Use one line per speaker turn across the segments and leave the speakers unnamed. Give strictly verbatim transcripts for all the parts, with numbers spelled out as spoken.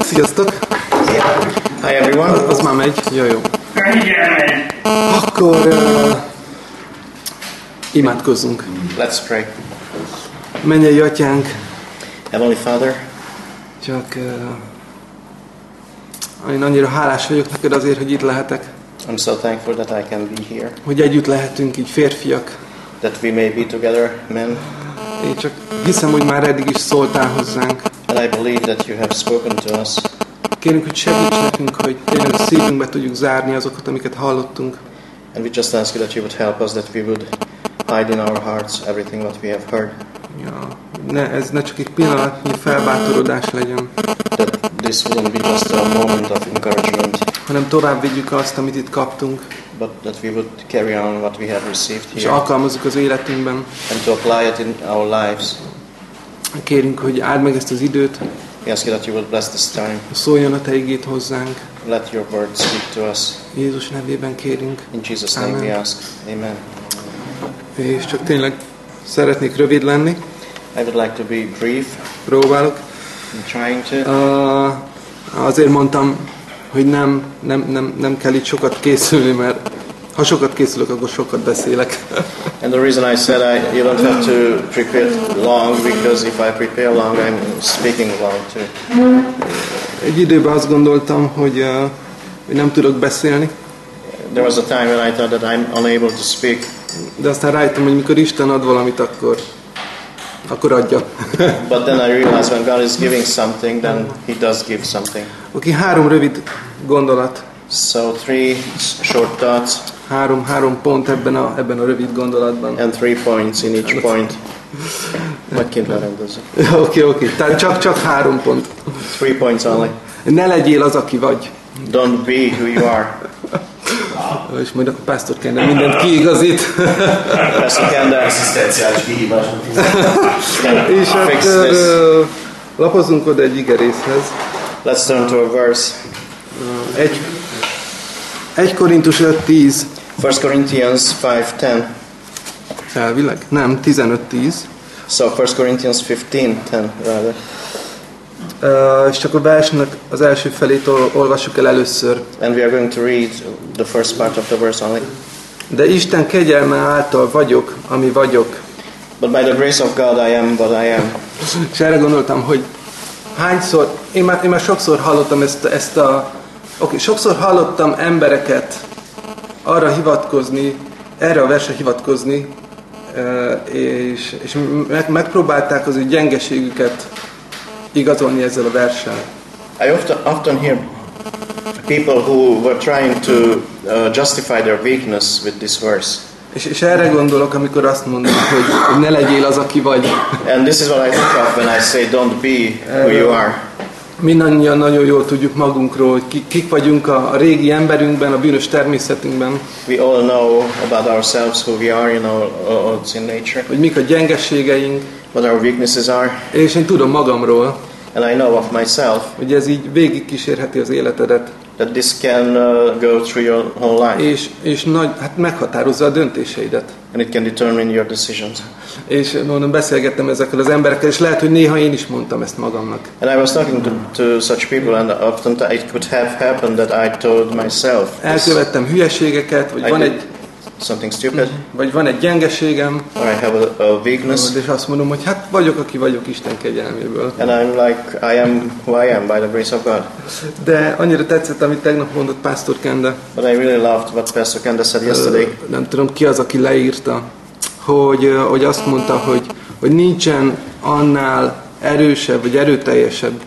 Sziasztok!
Hi everyone.
Az, az már megy. Jó, jó.
Igen, megy.
Akkor uh, imádkozzunk.
Let's pray.
Mennyei Atyánk,
Heavenly Father,
csak uh, én annyira hálás vagyok neked azért, hogy itt lehetek.
I'm so thankful that I can be here,
Hogy együtt lehetünk így férfiak.
that we may be together, men.
Én csak hiszem, hogy már eddig is szóltál hozzánk.
And I believe that you have spoken to us.
Kérünk, hogy segíts nekünk, hogy tényleg szívünkbe tudjuk zárni azokat, amiket hallottunk.
And we just ask you that you would help us, that we would hide in our hearts everything what we have heard.
Ja, ne, ez ne csak egy pillanatnyi felbátorodás legyen,
That this wouldn't be just a moment of encouragement,
hanem tovább vigyük azt, amit itt kaptunk,
but that we would carry on what we have received
és
here
alkalmazzuk az életünkben.
and to apply it in our lives.
Kérünk, hogy áld meg ezt az időt,
We ask you that you would bless this time.
szóljon a Te igét hozzánk.
Let your word speak to us.
Jézus nevében kérünk.
In Jesus' name
Amen.
we ask. Amen.
És csak tényleg szeretnék rövid lenni.
I would like to be brief.
Próbálok.
I'm trying to.
Uh, azért mondtam, hogy nem, nem, nem, nem kell itt sokat készülni, mert ha sokat készülök, akkor sokat beszélek.
And the reason I said I, you don't have to prepare long, because if I prepare long, I'm speaking long too.
Egy időben azt gondoltam, hogy, uh, hogy nem tudok beszélni,
There was a time when I thought that I'm unable to speak,
de aztán rájöttem, hogy mikor Isten ad valamit, akkor, akkor adja.
but then I realized when God is giving something, then He does give something.
Oké, három rövid gondolat,
So three short thoughts
három, három pont ebben a, ebben a rövid gondolatban.
and three points in each point. Oké,
Oké, oké, tehát csak, csak három pont.
Three points only.
Ne legyél az, aki vagy.
Don't be who you are.
És majd a pásztor Kende mindent kiigazít.
Pastor Kenda,
Asszisztenciális kihívás.
És hát
fix this.
uh, lapozunk oda egy igerészhez.
Let's turn to a verse.
Uh, egy, egy Korintus öt tíz.
First Corinthians five ten.
Elvileg? Nem, tizenöt tíz.
So First Corinthians fifteen ten rather.
Uh, és csak a versnek az első felét ol- olvassuk el először.
And we are going to read the first part of the verse only.
De Isten kegyelme által vagyok, ami vagyok.
But by the grace of God I am what I am.
És erre gondoltam, hogy hányszor, én már, én már sokszor hallottam ezt, ezt a, oké, sokszor hallottam embereket arra hivatkozni, erre a versre hivatkozni, uh, és, és meg, megpróbálták az ő gyengeségüket igazolni ezzel a verssel.
I often, often hear people who were trying to uh, justify their weakness with this verse.
És, és erre gondolok, amikor azt mondom, hogy, hogy ne legyél az, aki vagy.
And this is what I think of when I say don't be who you are.
Mindannyian nagyon jól tudjuk magunkról, hogy kik, kik vagyunk a, a régi emberünkben, a bűnös természetünkben,
We all know about ourselves, who we are in our, our sin nature,
hogy mik a gyengeségeink,
what our weaknesses are.
és én tudom magamról,
And I know of myself
hogy ez így végigkísérheti az életedet,
that this can uh, go through your whole life.
és, és nagy, hát meghatározza a döntéseidet.
And it can determine your decisions.
És mondom, beszélgettem ezekkel az emberekkel, és lehet, hogy néha én is mondtam ezt magamnak.
And I was talking to, to such people, and often it could have happened that I told myself this,
Elkövettem hülyeségeket, vagy
I
van
did
egy,
something stupid,
vagy van egy gyengeségem,
or I have a, a weakness,
és azt mondom, hogy hát vagyok, aki vagyok Isten kegyelméből.
and I'm like, I am who I am by the grace of God.
De annyira tetszett, amit tegnap mondott Pásztor Kende.
But I really loved what Pastor Kenda said yesterday.
Ö, nem tudom ki az, aki leírta, hogy, ö, hogy azt mondta, hogy, hogy nincsen annál erősebb, vagy erőteljesebb,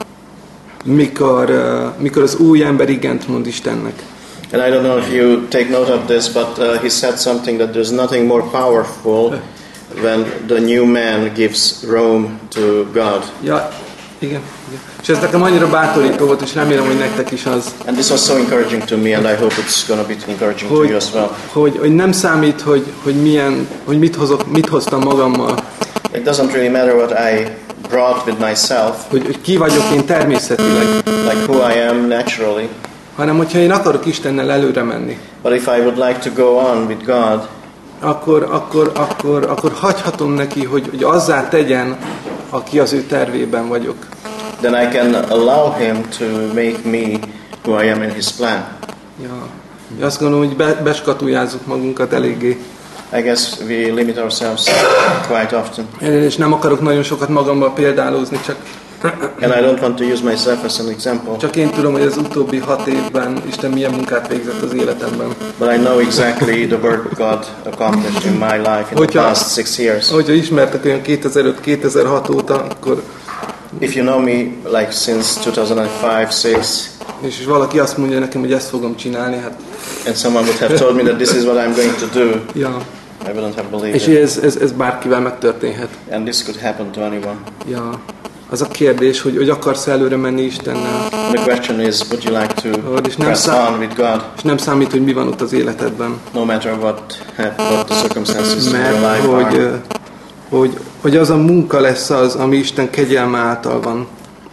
mikor, ö, mikor az új ember igent mond Istennek.
And I don't know if you take note of this, but uh, he said something that there's nothing more powerful when the new man gives Rome to God.
Ja, igen, igen. És ez nekem annyira bátorító volt, és remélem, hogy nektek is az,
And this was so encouraging to me, and I hope it's going to be encouraging to
hogy,
you as well.
hogy, hogy nem számít, hogy, hogy, milyen, hogy mit, hozok, mit hoztam magammal,
It doesn't really matter what I brought with myself,
hogy, hogy ki vagyok én természetileg,
like who I am naturally,
hanem hogyha én akarok Istennel előre menni,
but if I would like to go on with God,
akkor, akkor, akkor, akkor hagyhatom neki, hogy, hogy azzá tegyen, aki az ő tervében vagyok.
then I can allow Him to make me who I am in His plan.
Ja. Ja, azt gondolom, hogy be, beskatujázzuk magunkat eléggé.
I guess we limit ourselves quite often.
És nem akarok nagyon sokat magammal példálózni, csak
And I don't want to use myself as an example.
csak én tudom, hogy az utóbbi hat évben Isten milyen munkát végzett az életemben.
But I know exactly the work God accomplished in my life in
Hogyha,
the past six years.
hogyha ismertek olyan kétezer-öt kétezer-hat óta, akkor
If you know me like since two thousand five six,
és, és valaki azt mondja nekem, hogy ezt fogom csinálni, hát
and someone would have told me that this is what I'm going to do,
ja.
I wouldn't have believed
És
it.
ez, ez, ez bárkivel megtörténhet.
And this could happen to anyone.
Ja. Az a kérdés, hogy, hogy akarsz előre menni Istennel.
The question is, would you like to
Oh, és nem
press
szám-
on with God,
És nem számít, hogy mi van ott az életedben.
no matter what, hap- what the circumstances in your
Mert
life
hogy,
are?
ö, hogy, hogy az a munka lesz az, ami Isten kegyelme által van.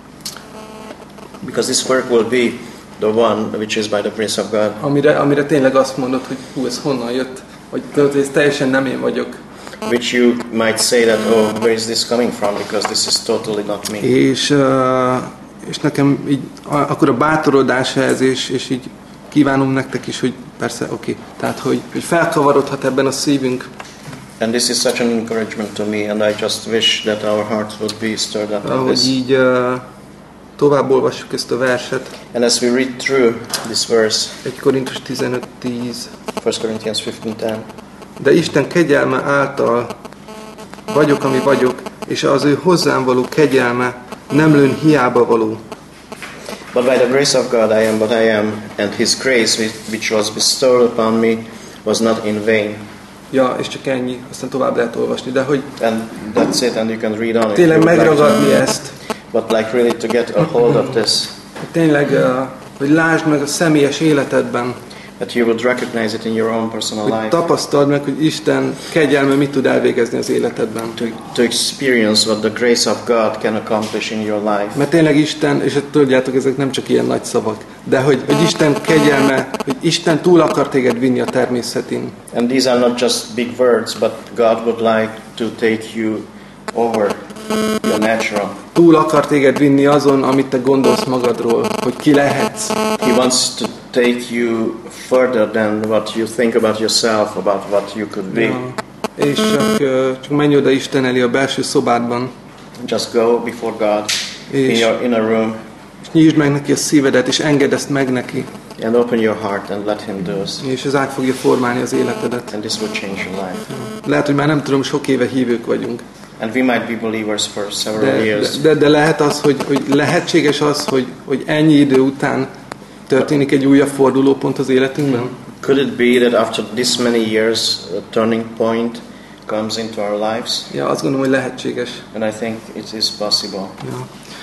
Because this work will be the one which is by the grace of God.
Amire, amire tényleg azt mondod, hogy hú, ez honnan jött. Hogy tudod, hogy ez teljesen nem én vagyok.
Which you might say that, oh, where is this coming from? Because this is totally not me.
És, uh, és nekem így, a, akkor a bátorodás ez, és, és így kívánom nektek is, hogy persze, oké, okay, tehát, hogy, hogy felkavarodhat ebben a szívünk,
And this is such an encouragement to me, and I just wish that our hearts would be stirred up in
ahogy
this.
így uh, tovább olvassuk ezt a verset.
And as we read through this verse,
egy Korintus tizenöt tíz.
First Corinthians fifteen ten,
De Isten kegyelme által vagyok, ami vagyok, és az ő hozzám való kegyelme nem lőn hiába való.
but by the grace of God I am what I am, and His grace which- which was bestowed upon me was not in vain.
Ja, és csak ennyi, aztán tovább lehet olvasni, de hogy
And that's it, and you can read on if you
tényleg
would like to.
megragadni ezt,
But like really to get a hold of this,
hogy tényleg, uh, hogy lásd meg a személyes életedben,
that you would recognize it in your own personal
hogy
life,
tapasztald meg, hogy Isten kegyelme mit tud elvégezni az életedben.
to, to experience what the grace of God can accomplish in your life.
Mert tényleg Isten, és tudjátok, ezek nem csak ilyen nagy szavak, de hogy, hogy Isten kegyelme, hogy Isten túl akar téged vinni a természetén.
And these are not just big words, but God would like to take you over your natural.
Túl akar téged vinni azon, amit te gondolsz magadról, hogy ki lehetsz.
He wants to take you further than what you think about yourself, about what you could be.
Ja. És csak, ö, csak menj oda Isten elé a belső szobádban,
Just go before God in
és,
your inner room
és nyisd meg neki a szívedet, és engedd ezt meg neki,
and open your heart and let Him do this.
és ez át fogja formálni az életedet.
And this will change your life.
Lehet, hogy már nem tudom, sok éve hívők vagyunk,
And we might be believers for several
de,
years.
de, de lehet az, hogy, hogy lehetséges az, hogy, hogy ennyi idő után történik egy újabb fordulópont az életünkben?
Could it be that after this many years, a turning point comes into our lives?
Ja, azt gondolom, hogy lehetséges.
And I think it is possible.
Ja.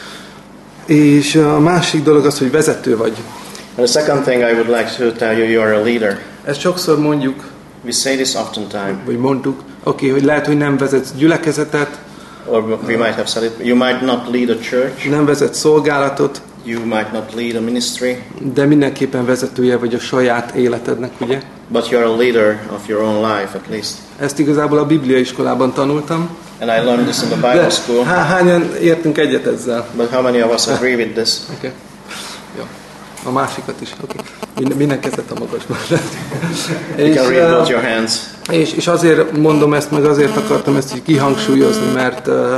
És a másik dolog az, hogy vezető vagy.
And the second thing I would like to tell you, you are a leader.
Ezt sokszor mondjuk,
We say this oftentimes,
vagy mondtuk, oké, okay, hogy lehet, hogy nem vezetsz gyülekezetet,
or we might have said it. You might not lead a church,
nem vezetsz szolgálatot,
you might not lead a ministry,
de mindenképpen vezetője vagy a saját életednek, ugye?
but you are a leader of your own life at least.
Ezt igazából a Biblia iskolában tanultam.
And I learned this in the Bible
De
school.
há, hányan értünk egyet ezzel?
But how many of us agree with this?
Okay. Jó. A másikat is. Okay. Minden, minden kezet a magasban.
You
és,
can read both
uh,
your hands.
és, és azért mondom ezt, meg azért akartam ezt így kihangsúlyozni, mert, uh,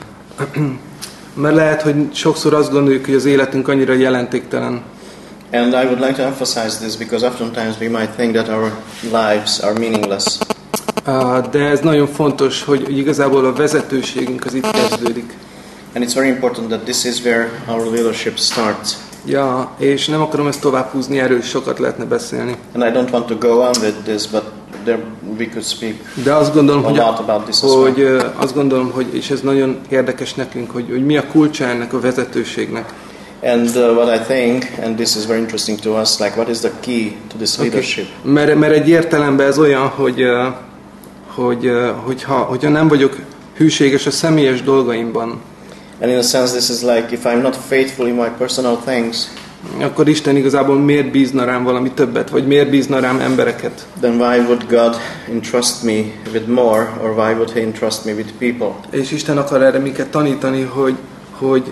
mert lehet, hogy sokszor azt gondoljuk, hogy az életünk annyira jelentéktelen.
And I would like to emphasize this because oftentimes we might think that our lives are meaningless.
Uh, de ez nagyon fontos, hogy, hogy igazából a vezetőségünk az itt kezdődik.
And it's very important that this is where our leadership starts.
Ja, és nem akarom ezt tovább húzni, erről is sokat lehetne beszélni.
And I don't want to go on with this, but there we could speak
De azt gondolom,
a
hogy,
lot about this as well.
hogy uh, azt gondolom, hogy, és ez nagyon érdekes nekünk, hogy, hogy mi a kulcsa ennek a vezetőségnek.
And uh, what I think, and this is very interesting to us, like what is the key to this leadership?
Okay. Mert, mert egy értelemben ez olyan, hogy, uh, hogy uh, hogyha, hogyha nem vagyok hűséges a személyes dolgaimban,
And in a sense, this is like if I'm not faithful in my personal things,
akkor Isten igazából miért bízna rám valami többet, vagy miért bízna rám embereket?
then why would God entrust me with more, or why would He entrust me with people?
És Isten akar erre minket tanítani, hogy, hogy,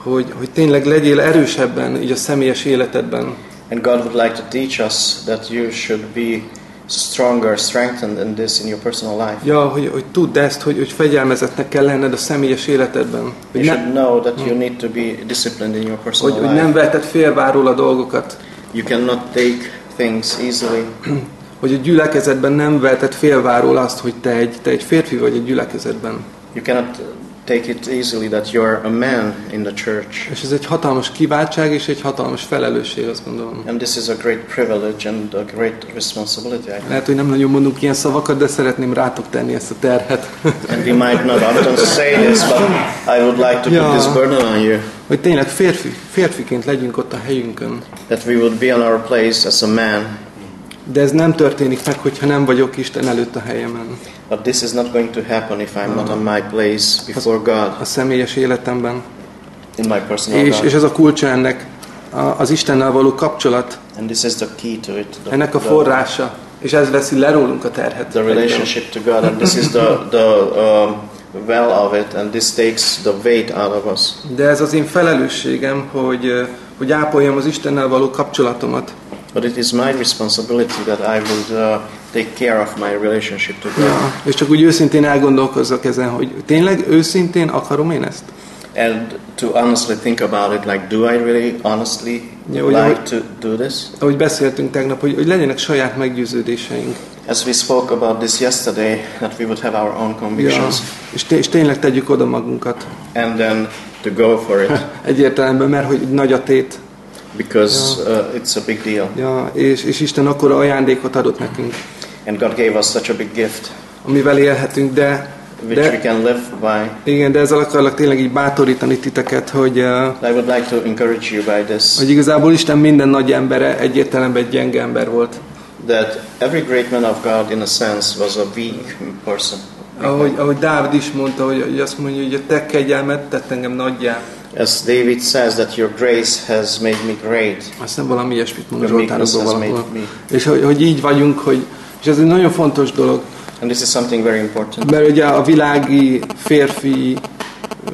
hogy, hogy tényleg legyél erősebben így a személyes életedben.
And God would like to teach us that you should be stronger, strengthened in this in your personal life.
Ja, hogy, hogy tudd ezt, hogy, hogy fegyelmezetnek kell lenned a személyes életedben. Hogy,
You
ne,
should know that you need to be disciplined in your personal
hogy, hogy
life.
nem veheted félváról a dolgokat.
You cannot take things easily.
Hogy a gyülekezetben nem veheted félváról azt, hogy te egy, te egy férfi vagy egy gyülekezetben.
You cannot take it easily that you're a man in the church.
És ez egy hatalmas kiváltság és egy hatalmas felelősség, azt gondolom.
And this is a great privilege and a great responsibility, I think.
Lehet, hogy nem nagyon mondunk ilyen szavakat, de szeretném rátok tenni ezt a terhet.
And we might not often say this, but I would like to
Yeah.
put this burden on you.
Hogy tényleg férfi, férfiként legyünk ott a helyünkön.
That we would be on our place as a man.
De ez nem történik meg, hogyha nem vagyok Isten előtt a helyemen.
But this is not going to happen if I'm not on my place before God,
A személyes életemben.
in my personal
És,
God.
és ez a kulcsa ennek, a, az Istennel való kapcsolat,
And this is the key to it. The,
ennek a
the,
forrása. És ez veszi le rólunk a terhet.
the relationship to God, and this is the the um, well of it, and this takes the weight out of us.
De ez az én felelősségem, hogy, hogy ápoljam az Istennel való kapcsolatomat.
But it is my responsibility that I would uh, take care of my relationship to God.
Ja, és csak úgy őszintén elgondolkozzak ezen, hogy tényleg őszintén akarom én ezt?
And to honestly think about it, like, do I really honestly
Yeah,
like
well,
to do this?
Ahogy beszéltünk tegnap, hogy, hogy legyenek saját meggyőződéseink.
As we spoke about this yesterday, that we would have our own
Ja,
convictions,
és, té- és tényleg tegyük oda magunkat.
and then to go for it,
Egy értelemben, mert hogy nagy a tét.
because uh, it's a big deal.
Ja, és, és Isten akkora ajándékot adott nekünk,
And God gave us such a big gift,
amivel élhetünk, de,
which we
de
can live by.
igen, de ezzel akarlak tényleg így bátorítani titeket, hogy, uh,
I would like to encourage you by this,
hogy igazából Isten minden nagy embere egy értelemben egy gyenge ember volt.
that every great man of God, in a sense, was a weak person.
Ahogy, ahogy Dávid is mondta, hogy, hogy azt mondja, hogy a te kegyelmed tett engem nagyjá.
As David says, that your grace has made me great.
Aztán valami ilyesmit mond a
Your meekness
Zsoltárokban
has
valahol.
made me.
És hogy, hogy így vagyunk, hogy, és ez egy nagyon fontos dolog,
And this is something very important.
mert ugye a világi férfi ö,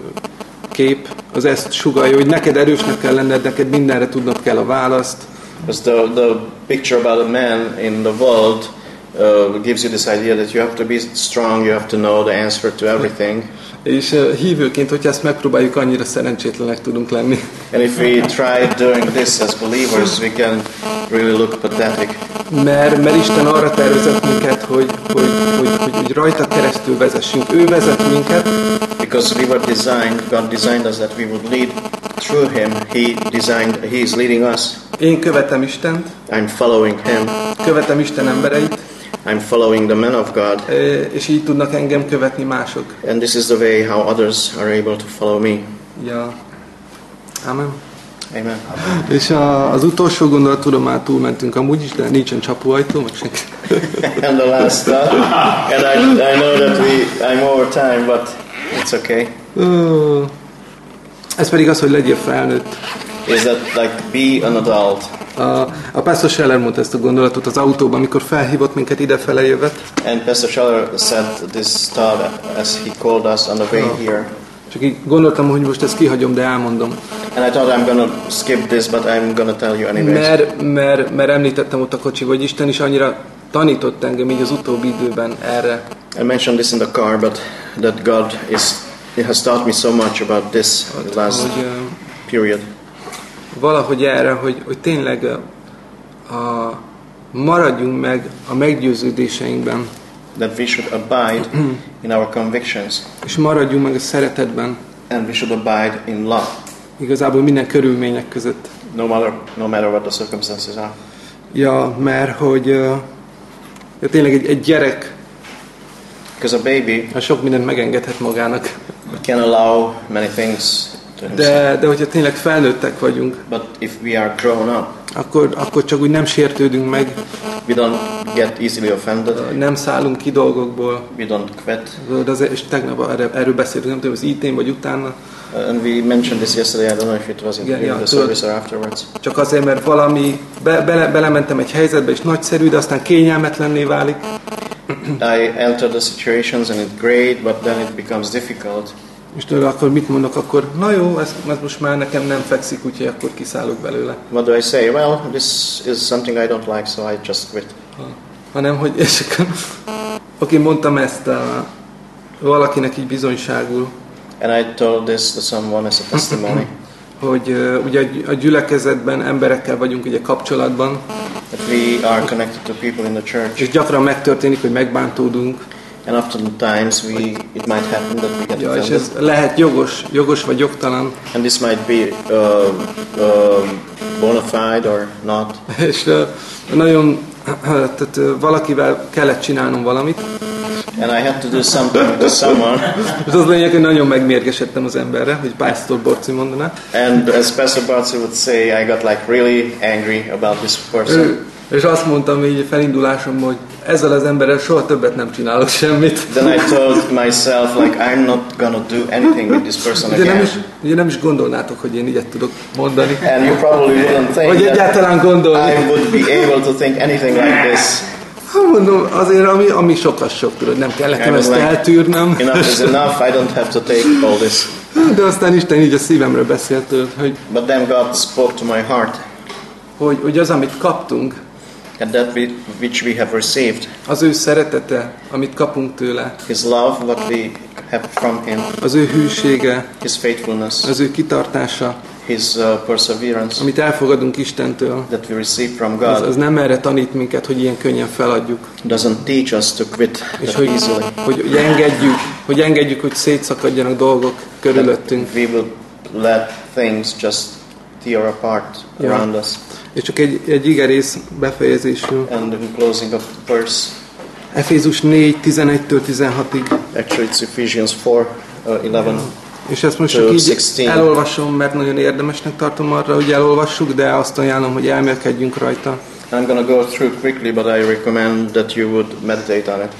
kép az ezt sugallja, hogy neked erősnek kell lenned, neked mindenre tudnod kell a választ.
Because the, the picture about a man in the world uh, gives you this idea that you have to be strong, you have to know the answer to everything.
És ö, hívőként, hogyha ezt megpróbáljuk, annyira szerencsétlenek tudunk lenni.
And if we try doing this as believers, we can really look pathetic.
Mert, mert Isten arra tervezett minket, hogy, hogy, hogy, hogy, hogy rajta keresztül vezessünk. Ő vezet minket,
Because we were designed, God designed us that we would lead through Him. He designed, He is leading us.
én követem Istent,
I'm following Him.
követem Isten embereit,
I'm following the man of God.
ö, és így tudnak engem követni mások.
And this is the way how others are able to follow me.
Ja. Amen.
Amen.
És a, az utolsó gondolat, tudom, már túlmentünk amúgy is, de nincsen csapóajtó, meg senki.
And the last thought, and I, I know that we, I'm over time, but it's okay,
Ö, Ez pedig az, hogy legyél felnőtt.
is that like be an adult.
A, a Pastor Scheller mondta ezt a gondolatot az autóban, amikor felhívott minket idefele jövet.
And Pastor Scheller said this thought as he called us on the way here.
Csak így gondoltam, hogy most ezt kihagyom, de elmondom.
And I thought I'm gonna skip this, but I'm gonna tell you anyways.
Mert, mert, mert említettem ott a kocsiba, hogy Isten is annyira tanított engem így az utóbbi időben erre.
I mentioned this in the car, but that God is, He has taught me so much about this last
Hogy, ö,
period.
valahogy erre, hogy, hogy tényleg ö, a, maradjunk meg a meggyőződéseinkben,
That we should abide in our convictions,
és maradjunk meg a szeretetben,
and we should abide in love,
igazából minden körülmények között.
no matter no matter what the circumstances are.
Ja, mert hogy ö, ja, tényleg egy, egy gyerek,
Because a baby
ha sok mindent megengedhet magának,
can allow many things to himself.
de, de hogyha tényleg felnőttek vagyunk,
But if we are grown up,
akkor, akkor csak úgy nem sértődünk meg,
we don't get easily offended,
nem szállunk ki dolgokból.
we don't quit.
De az, és tegnap erről, erről beszéltünk, nem tudom, az í tén vagy utána,
Uh, and we mentioned this yesterday, I don't know if it was in,
Yeah,
in
yeah,
the
tudod.
service or afterwards.
csak azért, mert valami, be, bele, belementem egy helyzetbe, és nagyszerű, de aztán kényelmetlenné válik.
I entered the situations and it's great, but then it becomes difficult.
És tőle akkor mit mondok? Akkor, na jó, ez, ez most már nekem nem fekszik, úgyhogy akkor kiszállok belőle.
What do I say? Well, this is something I don't like, so I just quit.
Ha, hanem, hogy és akkor, oké, mondtam ezt a, valakinek így bizonyságul,
And I told this to someone as a testimony.
hogy uh, ugye a gyülekezetben emberekkel vagyunk ugye kapcsolatban,
That we are connected to people in the church.
és gyakran megtörténik, hogy megbántódunk.
And oftentimes we, it might happen that we get
Ja, és
offended.
ez lehet jogos, jogos vagy jogtalan.
And this might be uh, uh, bona fide or not.
És uh, nagyon, tehát uh, valakivel kellett csinálnom valamit,
And I had to do something to someone.
és az lényeg, hogy nagyon megmérgesedtem az emberre, hogy Pásztor Borci mondaná.
And as Pastor Bartzi would say, I got like really angry about this person.
Ő, és azt mondtam így felindulásomban, hogy ezzel az emberrel soha többet nem csinálok semmit.
Then I told myself, like, I'm not gonna do anything with this person
Ugye nem,
again.
is, ugye nem is gondolnátok, hogy én ilyet tudok mondani.
And you probably wouldn't think
Hogy
that
egyáltalán gondolni.
I would be able to think anything like this.
Ha mondom, azért, ami, ami sokat sok, tudod, nem kell nekem
I was
ezt
like,
eltűrnem.
Enough is enough, I don't have to take all this.
De aztán Isten így a szívemről beszélt, tudod, hogy,
But then God spoke to my heart,
hogy, hogy az, amit kaptunk,
and that we, which we have received,
az ő szeretete, amit kapunk tőle,
His love, what we have from Him,
az ő hűsége,
His faithfulness,
az ő kitartása,
His uh, perseverance,
amit elfogadunk Istentől,
that we receive from
az,
God,
az nem erre tanít minket, hogy ilyen könnyen feladjuk.
doesn't teach us to quit
És
that
hogy,
easily.
hogy, hogy engedjük, hogy engedjük, hogy szétszakadjanak dolgok körülöttünk.
We will let things just tear apart
Ja.
around us.
És csak egy, egy igerész befejezésül.
And in closing of the verse,
Efézus négy, tizenegytől tizenhatig.
actually it's Ephesians four, uh, eleven.
És ezt most
To
csak így
sixteen.
elolvasom, mert nagyon érdemesnek tartom arra, hogy elolvassuk, de azt ajánlom, hogy elmélkedjünk rajta.
I'm going to go through quickly, but I recommend that you would meditate on it.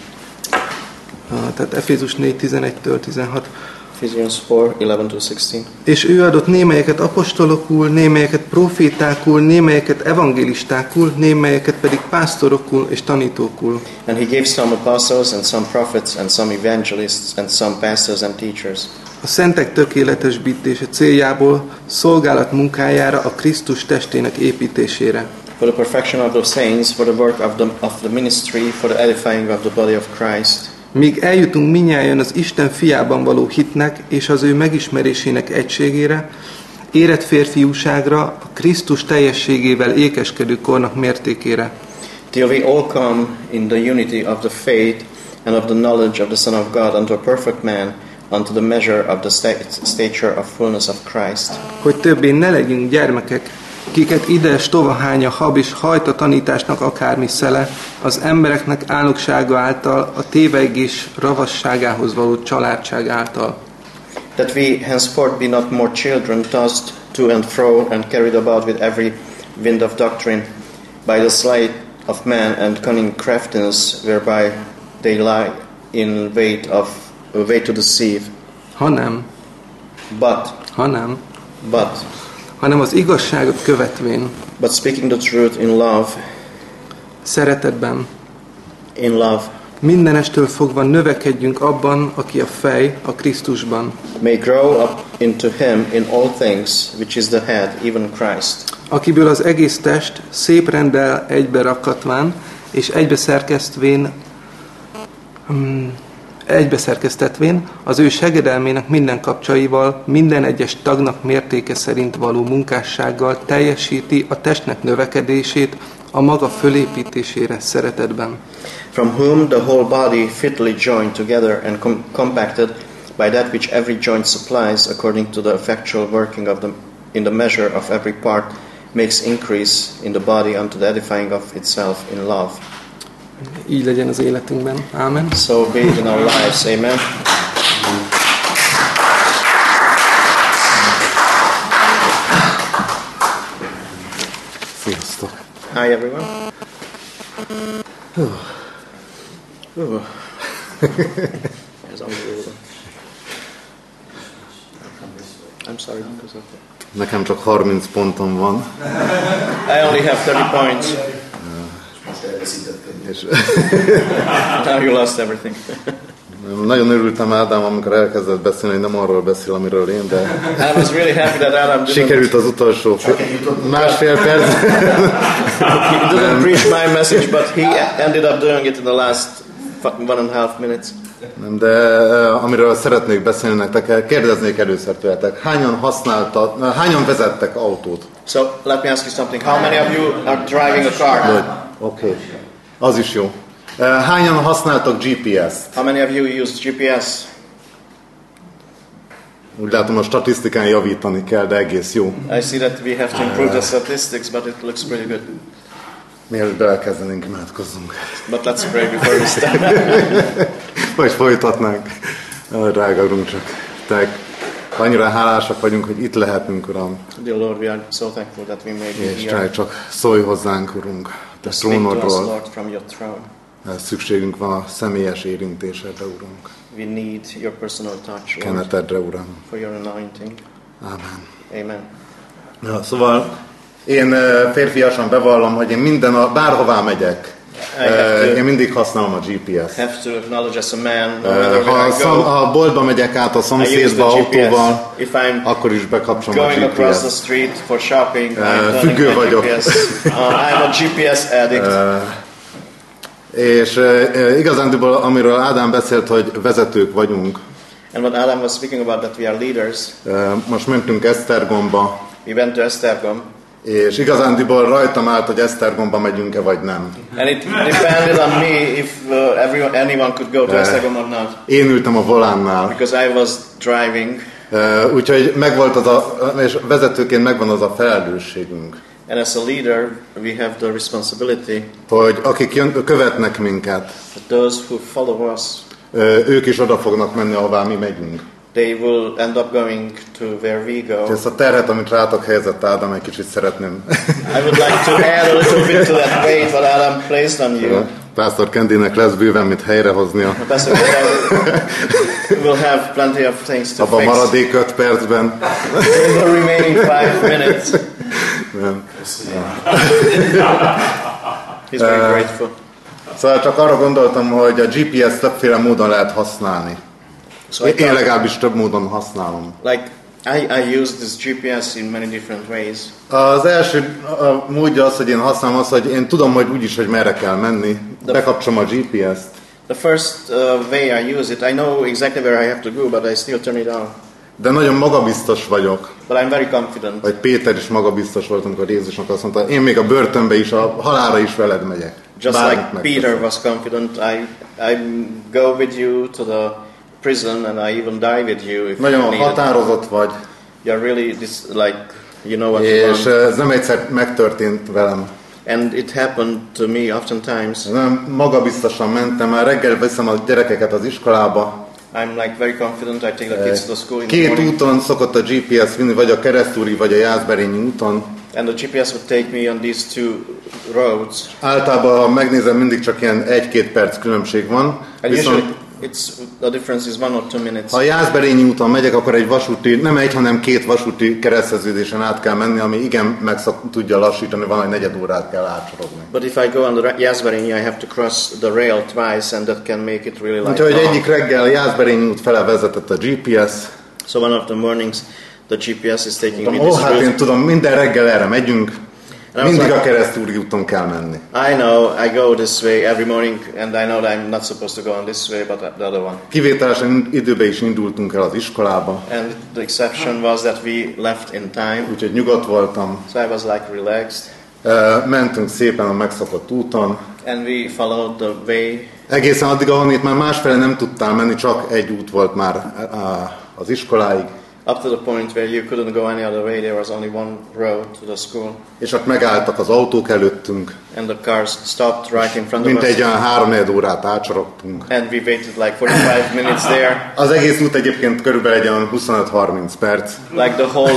Ah, Tehát Efézus négy, tizenegytől tizenhat.
Ephesians four, eleven to sixteen.
És ő adott némelyeket apostolokul, némelyeket profétákul, némelyeket evangélistákul, némelyeket pedig pásztorokul és tanítókul.
And he gave some apostles and some prophets and some evangelists and some pastors and teachers.
A szentek tökéletesítése céljából, szolgálat munkájára, a Krisztus testének építésére.
For the perfection of the saints, for the work of the, of the ministry, for the edifying of the body of Christ.
Míg eljutunk minnyáján az Isten fiában való hitnek és az ő megismerésének egységére, érett férfiúságra, a Krisztus teljességével ékeskedő kornak mértékére.
Till we all come in the unity of the faith and of the knowledge of the Son of God unto a perfect man, unto the measure of the sta- stature of fullness of Christ.
Hogy többé ne legyünk gyermekek, kiket ides tovahánya hab és hajt a tanításnak akármi szele, az embereknek álnoksága által, a tévegés ravasságához való családság által.
That we henceforth be not more children, tossed to and fro and carried about with every wind of doctrine, by the sleight of man and cunning craftiness, whereby they lie in wait of uh, wait to deceive.
Hanem,
But,
hanem,
but,
hanem az igazságot követvén,
but speaking the truth in love,
szeretetben,
in love,
mindenestől fogva növekedjünk abban, aki a fej, a Krisztusban,
may grow up into him in all things, which is the head, even Christ,
akiből az egész test szép renddel egybe rakatván, és egybe szerkesztvén, um, egybe szerkesztetvén, az ő segedelmének minden kapcsaival, minden egyes tagnak mértéke szerint való munkássággal teljesíti a testnek növekedését a maga fölépítésére szeretetben.
from whom the whole body fitly joined together and com- compacted by that which every joint supplies, according to the effectual working of the in the measure of every part, makes increase in the body unto the edifying of itself in love.
Így legyen az életünkben. Ámen.
So be it in our lives. Amen.
Sziasztok!
Hi, everyone. Ooh. That's unbelievable. I'm sorry because of that.
Nekem csak harminc pontom van.
I only have thirty points.
És
Now you lost everything.
Nagyon örültem Ádám, amikor elkezdett beszélni, hogy nem arról beszél, amiről én, de
I was really happy that Adam didn't,
sikerült az utolsó fél, másfél perc.
he didn't preach my message, but he ended up doing it in the last one and a half minutes.
Nem, de uh, amiről szeretnék beszélni nektek, kérdeznék először tőletek. Hányan használtak, hányan vezettek autót?
So let me ask you something. How many of you are driving a car?
Oké, okay. Az is jó. Uh, hányan használtak gé pé es-t?
How many of you use G P S?
Úgy látom, a statisztikán javítani kell, de egész jó.
I see that we have to improve the statistics, but it looks pretty good.
Mielőtt belekezdenénk, imádkozzunk.
But let's pray before we start.
Vagy folytatnánk. Drága Urunk, csak te annyira hálásak vagyunk, hogy itt lehetünk, Uram.
Dear Lord, we are so thankful that we may be
És
here.
csak, csak szólj hozzánk, Urunk, te
Speak to us,
trónodról.
Lord, from your throne.
Szükségünk van a személyes érintésedre, Urunk.
We need your personal touch, Lord,
Kenetedre, Uram.
for your anointing.
Ámen.
Amen.
Ja, szóval én eh, férfiasan bevallom, hogy én minden, a, bárhová megyek, eh, én mindig használom a gé pé es-t.
Have to acknowledge as a man, no
Eh,
matter
Ha
where
a,
I
szom,
go,
ha a boltba megyek át a
I use
szomszédba
the G P S.
autóval,
If I'm
akkor is bekapcsolom a
going
gé pé
across the
es-t.
street for shopping,
Uh,
I'm turning
függő
my
vagyok.
G P S. Uh, I'm a G P S addict.
És e, igazándiból, amiről Ádám beszélt, hogy vezetők vagyunk,
And what Adam was speaking about, that we are leaders.
e, most mentünk Esztergomba,
We went to Esztergom,
és igazándiból rajtam állt, hogy Esztergomba megyünk-e vagy nem.
and it depended on me if uh, everyone, anyone could go to Esztergom or not,
Én ültem a volánnál,
because I was driving,
e, úgyhogy megvolt az a, és vezetőként megvan az a felelősségünk,
and as a leader, we have the responsibility
hogy akik jön, követnek minket,
that those who follow us,
e, ők is oda fognak menni, ahová mi megyünk.
they will end up going to where we
És
go.
ezt a terhet, amit rátok helyezett Ádám, egy kicsit szeretném.
I would like to add a little bit to that weight what Adam placed on you.
Pásztor Kendinek lesz bőven mit helyrehoznia.
Pastor will have plenty of things to
Abban a
fix
maradék öt percben.
in the remaining five minutes.
Nem.
He's very grateful.
Szóval csak arra gondoltam, hogy a gé pé es többféle módon lehet használni.
So I
Én
thought,
legalábbis több módon használom.
like, I, I use this G P S in many different ways.
Az első a módja az, hogy én használom az, hogy én tudom, hogy úgyis, hogy merre kell menni. Bekapcsolom a gé pé es-t.
The first uh, way I use it, I know exactly where I have to go, but I still turn it on.
De nagyon magabiztos vagyok.
But I'm very confident.
Vagy Péter is magabiztos volt, amikor Jézusnak azt mondta, én még a börtönbe is, a halálra is veled megyek.
Just
Bármit
like
megteszek.
Peter was confident, I, I go with you to the prison, and I even die with you if
Nagyon
you need it.
határozott vagy,
You're really this, like, you know what you
és
want.
ez nem egyszer megtörtént velem.
And it happened to me oftentimes.
Nem magabiztosan mentem, már reggel veszem a gyerekeket az iskolába.
I'm like very confident, I take the kids to school in the
Két
morning,
úton szokott a gé pé es vinni, vagy a Keresztúri, vagy a Jászberényi úton.
and the G P S would take me on these two roads.
Általában, ha megnézem, mindig csak ilyen egy-két perc különbség van.
And
Viszont
usually it's, the difference is one or two minutes.
ha a Jászberényi úton megyek, akkor egy vasúti, nem egy, hanem két vasúti kereszteződésen át kell menni, ami igen meg szok, tudja lassítani, van, hogy negyed órát kell átsorogni.
But if I go on the Jászberényi, I have to cross the rail twice, and that can make it really like
Úgyhogy
long.
egyik reggel Jászberényi út fele vezetett a gé pé es.
So one of the mornings, the G P S is taking me
Ó,
this
hát én
route.
tudom, minden reggel erre megyünk,
And I was
mindig
like,
a Keresztúri úton kell menni.
I know, I go this way every morning, and I know that I'm not supposed to go on this way, but the other one.
Kivételesen időben is indultunk el az iskolába,
And the exception was that we left in time,
úgyhogy nyugodt voltam.
so I was like relaxed,
Ö, Mentünk szépen a megszokott úton.
and we followed the way.
Egészen addig, ahonnét már másfele nem tudtál menni, csak egy út volt már á, az iskoláig.
Up to the point where you couldn't go any other way, there was only one road to the school,
És ott megálltak az autók előttünk.
and the cars stopped right in front of
Mint
us,
egy olyan három-négy órát átsorogtunk.
and we waited like forty-five minutes there.
Az egész út egyébként körülbelül egy olyan huszonöt-harminc perc.
Like the whole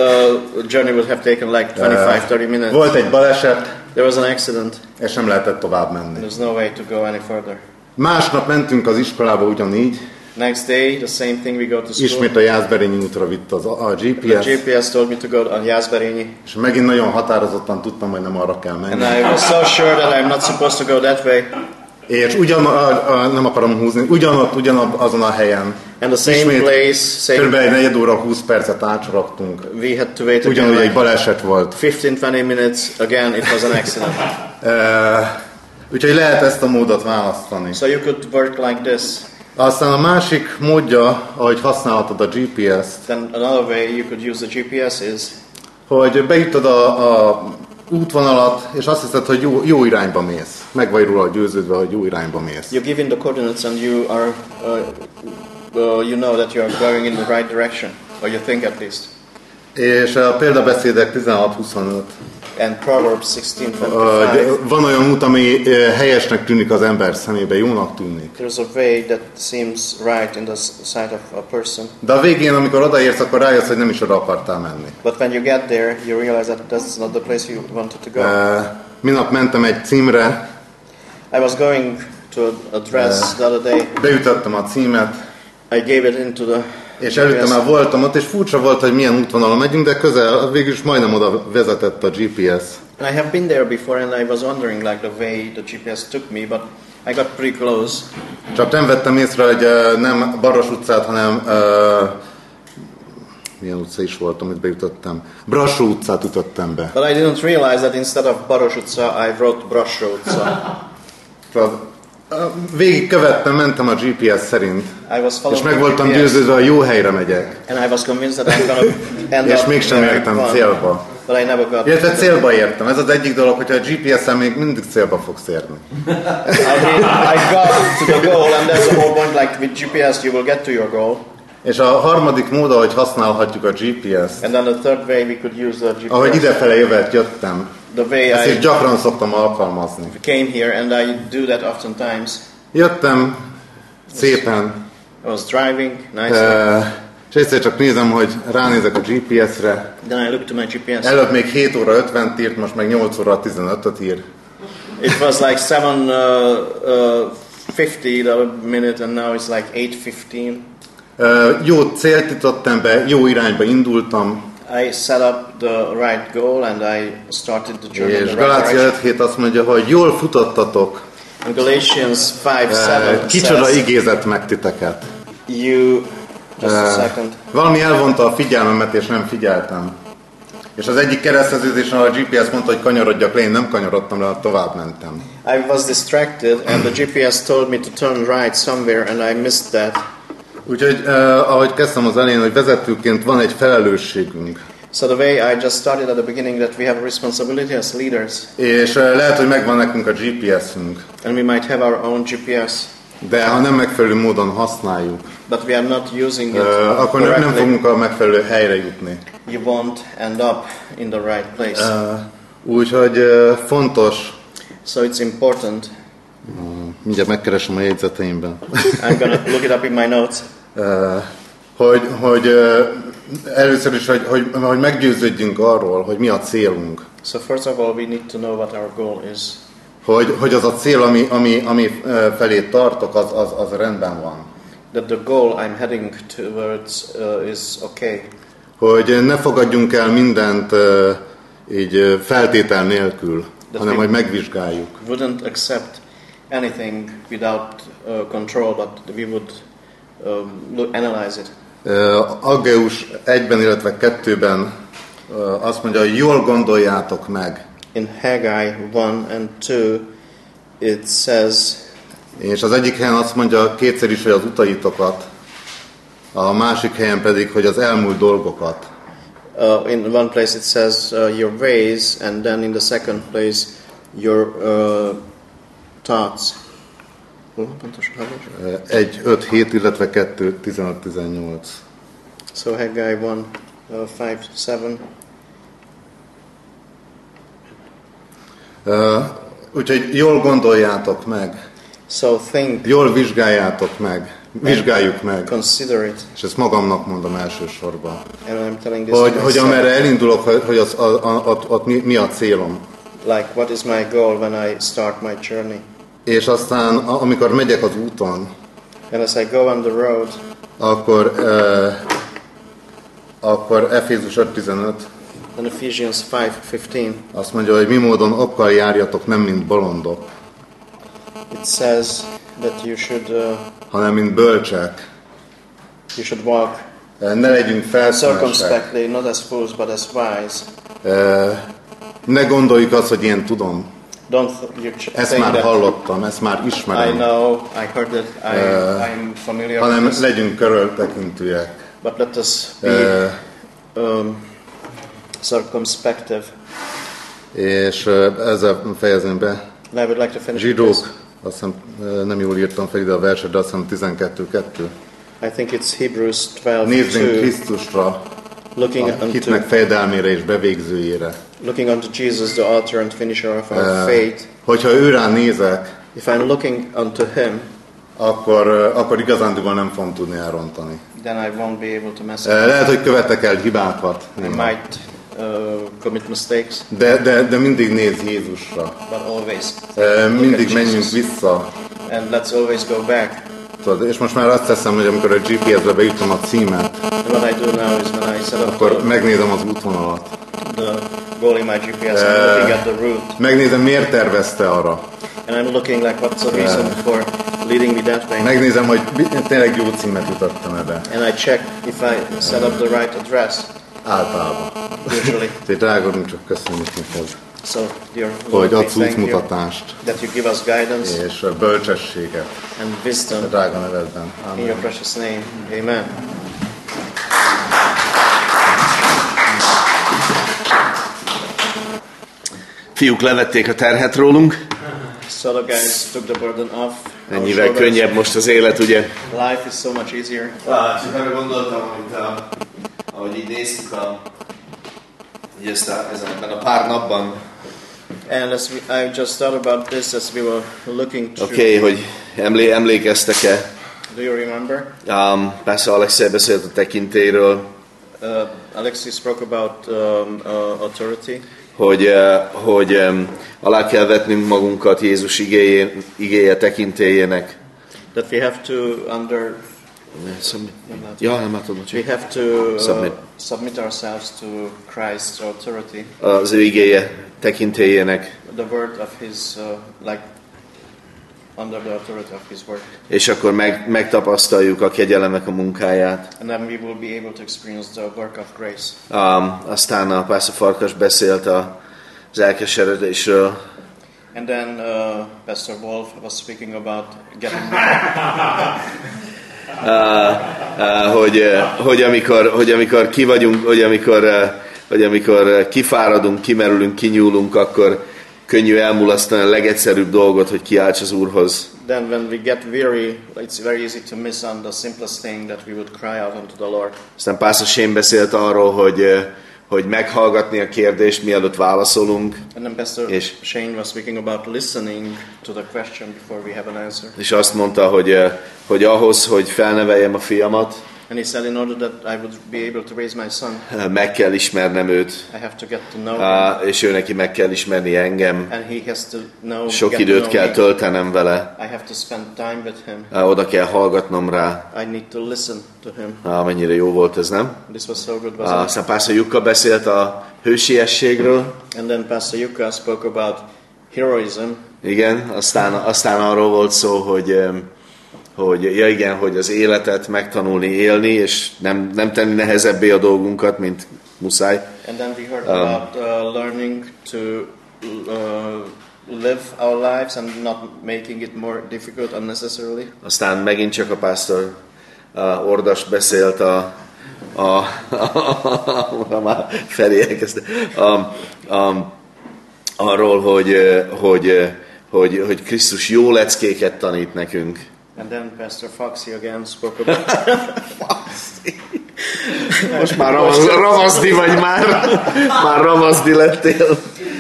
uh, journey would have taken like twenty-five to thirty minutes.
Volt egy baleset,
There was an accident.
és nem lehetett tovább menni.
There's no way to go any further.
Másnap mentünk az iskolába ugyanígy,
Next day, the same thing, we go to school.
ismét a Jászberényi útra vitt az, a gé pé
The
es,
G P S told me to go on Jászberényi,
és megint nagyon határozottan tudtam, hogy nem arra kell
and
menni.
I was so sure that I'm not supposed to go that way.
És ugyan, a, a, nem akarom húzni, ugyanott, ugyanott azon a helyen.
And the same place, same.
Kb. Egy negyed óra, húsz percet átsorogtunk.
We had to wait
Ugyanúgy
again
egy baleset volt.
fifteen to twenty minutes, again it was an accident.
Uh, úgyhogy lehet ezt a módot választani.
So you could work like this.
Aztán a másik módja, ahogy használhatod a gé pé es-t,
Then another way you could use the G P S is
hogy beütöd a, a útvonalat, és azt hiszed, hogy jó, jó irányba mész. Meg vagy róla győződve, hogy jó irányba mész.
you give in the coordinates and you are, uh, uh, you know that you are going in the right direction, or you think at least.
És a példabeszédek tizenhat huszonöt.
And Proverbs sixteen twenty-five.
Van olyan út, ami helyesnek tűnik az ember szemébe, jónak tűnik.
There's a way that seems right in the sight of a person.
De a végén, amikor odaérsz, akkor rájössz, hogy nem is oda akartál menni.
But when you get there, you realize that that's not the place you wanted to go.
Uh, minap mentem egy címre.
I was going to address uh, the other day.
Beütöttem a címet.
I gave it into the
és előtte már voltam ott, és furcsa volt, hogy milyen útvonalon megyünk, de közel, végül is majdnem oda vezetett a gé pé es.
And I have been there before, and I was wondering like the way the G P S took me, but I got pretty close.
Csak nem vettem észre, hogy uh, nem Baros utcát, hanem uh, milyen utca is volt, amit beütöttem. Brassó utcát ütöttem be.
But I didn't realize that instead of Baros utca, I wrote Brassó utca.
Végig követtem, mentem a gé pé es szerint,
és
meg voltam győződve, hogy jó helyre megyek.
And I was convinced that I'm gonna end
és
up
mégsem értem célba.
But I never got
Illetve célba értem. Ez az egyik dolog, hogyha a gé pé es-en még mindig célba fogsz érni.
I, I got to the goal, and that's the whole point. Like with G P S, you will get to your goal.
És a harmadik mód, ahogy használhatjuk a gé pé es-t,
And then the third way we could use the G P S.
ahogy idefele jövet, jöttem,
The way
ezt is
I
gyakran szoktam alkalmazni.
came here, and I do that oftentimes.
Jöttem szépen,
I was driving nicely.
uh, és egyszer csak nézem, hogy ránézek a gé pé es-re.
Then I looked to my G P S.
Előbb még hét óra ötvent írt, most meg nyolc óra tizenötöt ír.
It was like seven fifty the minute, and now it's like eight fifteen.
Uh, jó célt jutottam be, jó irányba indultam.
I set up the right goal, and I started the journey in
És
the right
Galácia
direction.
öt hét azt mondja, hogy jól futottatok.
And Galatians five seven
Uh, kicsoda
says,
igézett meg titeket.
you, just a
Uh,
second.
valami elvonta a figyelmemet, és nem figyeltem. És az egyik kereszteződésen, ahol a gé pé es mondta, hogy kanyarodjak le, én nem kanyarodtam le, tovább mentem.
I was distracted, and the G P S told me to turn right somewhere, and I missed that.
Úgyhogy, uh, ahogy kezdtem az elején, hogy vezetőként van egy felelősségünk.
So the way I just started at the beginning, that we have a responsibility as leaders,
És uh, lehet, hogy megvan nekünk a gé pé es-ünk.
and we might have our own G P S,
De ha nem megfelelő módon használjuk,
but we are not using it
uh, akkor nem, nem
correctly,
fogunk a megfelelő helyre jutni.
you won't end up in the right place.
Uh, úgyhogy uh, fontos,
So it's important.
uh, mindjárt megkeresem a jegyzeteimben,
I'm gonna look it up in my notes.
uh, hogy, hogy uh, először is, hogy, hogy, hogy meggyőződjünk arról, hogy mi a célunk.
So first of all, we need to know what our goal is.
Hogy, hogy az a cél, ami, ami, ami felé tartok, az, az, az rendben van.
That the goal I'm heading towards uh, is okay.
Hogy ne fogadjunk el mindent uh, így uh, feltétel nélkül,
De
hanem
mi-
hogy megvizsgáljuk.
Wouldn't accept anything without uh, control, but we would um, look, analyze it.
Uh, Aggeus egyben, illetve kettőben uh, azt mondja, hogy jól gondoljátok meg.
In Haggai one and two, it says,
És az egyik helyen azt mondja kétszer is, hogy az utaitokat, a másik helyen pedig, hogy az elmúlt dolgokat.
uh, in one place it says uh, your ways, and then in the second place your uh, thoughts. Hol van pontosan Haggai?
Uh, egy, öt, hét, illetve kettő, tizenöt, tizennyolc.
So Haggai one, uh, five, seven.
Uh, úgyhogy jól gondoljátok meg,
So think,
jól vizsgáljátok meg, vizsgáljuk meg,
consider it.
és ezt magamnak mondom elsősorban,
And I'm telling this
hogy,
to
hogy
myself.
amerre elindulok, hogy, hogy az, a, a, ott, ott mi, mi a célom.
Like, what is my goal when I start my journey?
És aztán, a- amikor megyek az úton,
And as I go on the road,
akkor, uh, akkor Efézus öt tizenöt
in Ephesians five fifteen,
azt mondja, hogy mi módon okkal járjatok, nem mint bolondok.
it says that you should uh,
hanem mint bölcsek.
you should walk
Ne legyünk felszínesek.
circumspectly, not as fools but as wise.
Ne gondoljuk azt, hogy én tudom.
Don't th- you ch-
Ezt
think
már
that
hallottam, ezt már
I
ismerem.
know, I heard it, I,
Uh,
I'm familiar
Hanem
with this.
legyünk körültekintőek.
But let us be
Uh,
um, circumspective.
És ezzel fejezem be.
And I would like to finish with this.
Zsidók, azt hiszem nem jól írtam fel ide a verset, de azt hiszem tizenkettő kettő.
I think it's Hebrews twelve
Nézzünk
two,
Krisztusra,
looking
a
unto,
hitnek fejedelmére és bevégzőjére.
looking unto Jesus, the author and finisher of our
Uh,
faith.
Hogyha őrá nézek,
If I'm looking unto him,
akkor, akkor igazándiból nem fogom tudni elrontani.
then I won't be able to mess
Uh,
up.
Lehet, hogy követek el hibákat,
I might uh, commit mistakes,
de, de, de mindig néz Jézusra.
but always.
Uh, Mindig
at
menjünk
Jesus.
vissza.
And let's always go back.
Tudod, és most már azt teszem, hogy amikor a gé pé es-be beütöm a címet,
And what I do now is when I set up
akkor
the,
megnézem az útvonalat.
the goal in my G P S, I'm
Uh,
looking at the route.
Megnézem, miért tervezte arra.
And I'm looking like what's the reason for leading me that way.
Megnézem, hogy bi- tényleg jó címet jutottam ebbe.
And I check if I set up the right address,
Általában.
usually.
Te drágom, csak köszönjük neked,
So, dear Lord,
hogy
we
adsz
thank you
útmutatást
that you give us guidance
és bölcsességet
and
a
wisdom
drága nevedben.
in
Amen.
your precious name. Amen.
Fiúk levették a terhet rólunk,
So the guys took the burden off. our
ennyivel
shoulders.
könnyebb most az élet, ugye?
Life is so much easier.
Ah, csak arra gondoltam, amit a, ahogy így néztük a, így ezt a, ezen ebben a pár napban,
And as we, I just thought about this as we were looking through.
Oké, okay, hogy emlé, emlékeztek-e?
Do you remember?
Um, persze Alexei beszélt a tekintélyről,
Uh, Alexis spoke about um, uh, authority.
hogy, uh, hogy um, alá kell vetnünk magunkat Jézus igéje, igéje tekintélyének.
That we have to under
Ja, nem látom,
we
hogy
have to uh,
Submit.
submit ourselves to Christ's authority.
az ő igéje tekintélyének,
The word of His uh, like under the authority of His word,
és akkor meg, megtapasztaljuk a kegyelemek a munkáját.
and then we will be able to experience the work of grace.
Um, aztán a Pastor Farkas beszélt a, az elkeseredésről,
And then uh, Pastor Wolf was speaking about getting
uh, uh, hogy, uh, hogy, amikor, hogy amikor ki vagyunk, hogy amikor, uh, hogy amikor uh, kifáradunk, kimerülünk, kinyúlunk, akkor könnyű elmulasztani a legegyszerűbb dolgot, hogy kiálts az Úrhoz.
then when we get weary, it's very easy to miss on the simplest thing, that we would cry out unto the Lord.
Aztán Pastor Shane beszélt arról, hogy, uh, hogy meghallgatni a kérdést, mielőtt válaszolunk,
And then Pastor
És-
Shane was speaking about listening to the question before we have an answer.
és azt mondta, hogy, uh, hogy ahhoz, hogy felneveljem a fiamat,
And he said, in order that I would be able to raise my son,
uh, meg kell ismernem őt,
I have to get to know him,
uh, és ő neki meg kell ismerni engem.
and he has to know.
Sok
get to
időt
know
kell
me.
töltenem vele,
I have to spend time with him.
uh, oda kell hallgatnom rá.
I need to listen to him.
Ah, mennyire jó volt ez, nem?
This was so good,
Ah,
wasn't it?
aztán Pastor Jukka beszélt a hősiességről,
And then Pastor Yuka spoke about heroism.
igen, aztán, aztán arról volt szó, hogy, em, hogy ja igen, hogy az életet megtanulni élni, és nem, nem tenni nehezebbé a dolgunkat, mint muszáj.
And then we heard
Um,
about uh, learning to uh, live our lives and not making it more difficult unnecessarily.
Aztán megint csak a Pastor uh, Ordas beszélt a, a, a már felé elkezdte, um, um, arról, hogy, eh, hogy, eh, hogy, hogy Krisztus jó leckéket tanít nekünk.
And then Pastor Foxy again spoke about
Most már ravaz, ravazdi vagy már, már ravazdi lettél.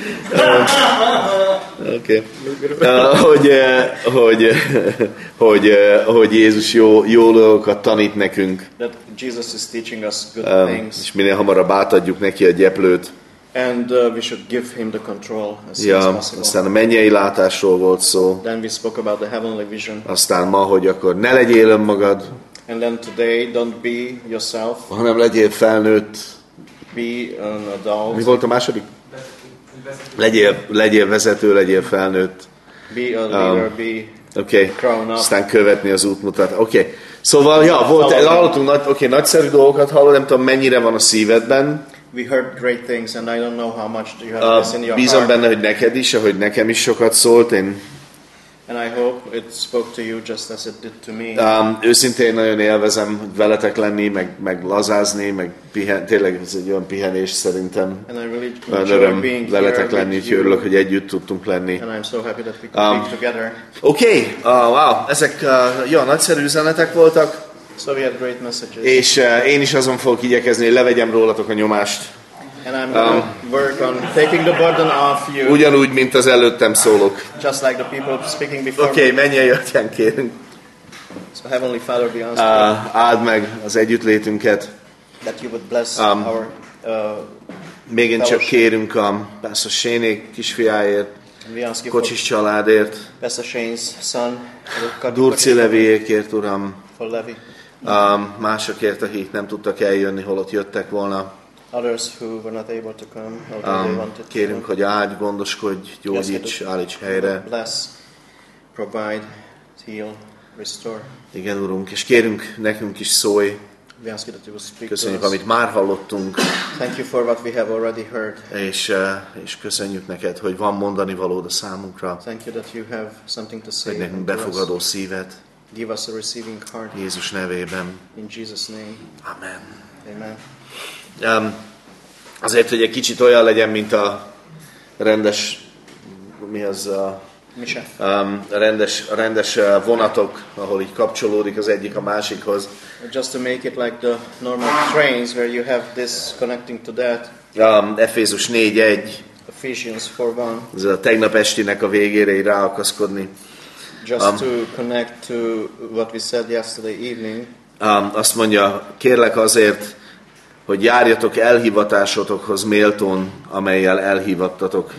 Oké. Okay. Hogy, eh, hogy, hogy, eh, hogy Jézus jó, jó dolgokat tanít nekünk,
that Jesus is teaching us good
um,
things,
és minél hamarabb átadjuk neki a gyeplőt.
and uh, we should give him the control as soon as
Ja,
possible.
aztán a mennyei látásról volt szó.
Then we spoke about the heavenly vision.
Aztán ma, hogy akkor ne legyél önmagad,
And then today, don't be yourself,
hanem legyél felnőtt.
be an adult.
Mi volt a második? Legyél, legyél vezető, legyél felnőtt.
Be a leader, um, be
Oké,
grown up.
aztán követni az útmutat. Oké, okay. Szóval, ja, volt, hallottunk nagy, okay, nagyszerű dolgokat, hallom, nem tudom, mennyire van a szívedben.
We heard great things, and I don't know how much you have
Uh,
this in your
bízom
heart.
benne, hogy neked is, ahogy nekem is sokat szólt. Én
And I hope it spoke to you just as it did to me.
um, őszintén nagyon élvezem veletek lenni, meg, meg lazázni, meg pihen, tényleg ez egy olyan pihenés szerintem.
And I really
Nagyon
enjoy
öröm
being
veletek
here
lenni,
with
úgyhogy
you.
örülök, hogy együtt tudtunk lenni.
And I'm so happy that we could
Um,
be together.
Oké, okay. uh, wow, ezek uh, jó, nagyszerű üzenetek voltak,
So we had great messages.
és uh, én is azon fogok igyekezni, hogy levegyem rólatok a nyomást.
And I'm going to work on taking the burden off you,
Ugyanúgy, mint az előttem szólók.
just like the people speaking before
Oké, okay,
me.
mennyei atyánk, kérünk.
So Heavenly Father, we ask
Uh, áld meg az együttlétünket.
that you would bless
Um,
our uh,
Még csak
fellowship.
kérünk a Pastor Sénék kisfiáért,
And we ask you for
Kocsis családért,
Pastor Shane's son,
Durci Leviékért, Uram,
for Levi,
um, másokért, akik nem tudtak eljönni, holott jöttek volna.
others who were not able to come, although they
Um,
wanted
kérünk,
to.
hogy áldj, gondoskodj, gyógyíts, állíts helyre.
Bless, provide, heal, restore.
Igen, Urunk, és kérünk, nekünk is szólj.
We ask you that you will speak
Köszönjük,
to us.
amit már hallottunk,
Thank you for what we have already heard.
és, uh, és köszönjük neked, hogy van mondani valód a számunkra,
Thank you that you have something to say
hogy nekünk
to us.
befogadó szívet,
Give us a receiving heart.
Jézus nevében.
In Jesus' name,
Amen.
amen.
Um, azért, hogy egy kicsit olyan legyen, mint a rendes, mi az a,
Misha.
um, a rendes, a rendes uh, vonatok, ahol így kapcsolódik az egyik a másikhoz.
Just to make it like the normal trains where you have this connecting to that.
Um, Efézus négy egy,
Ephesians four one.
ez a tegnap estinek a végére így ráakaszkodni.
Just
Um,
to connect to what we said yesterday evening.
Um, azt mondja, kérlek azért, hogy járjatok elhivatásotokhoz méltón, amellyel elhívattatok.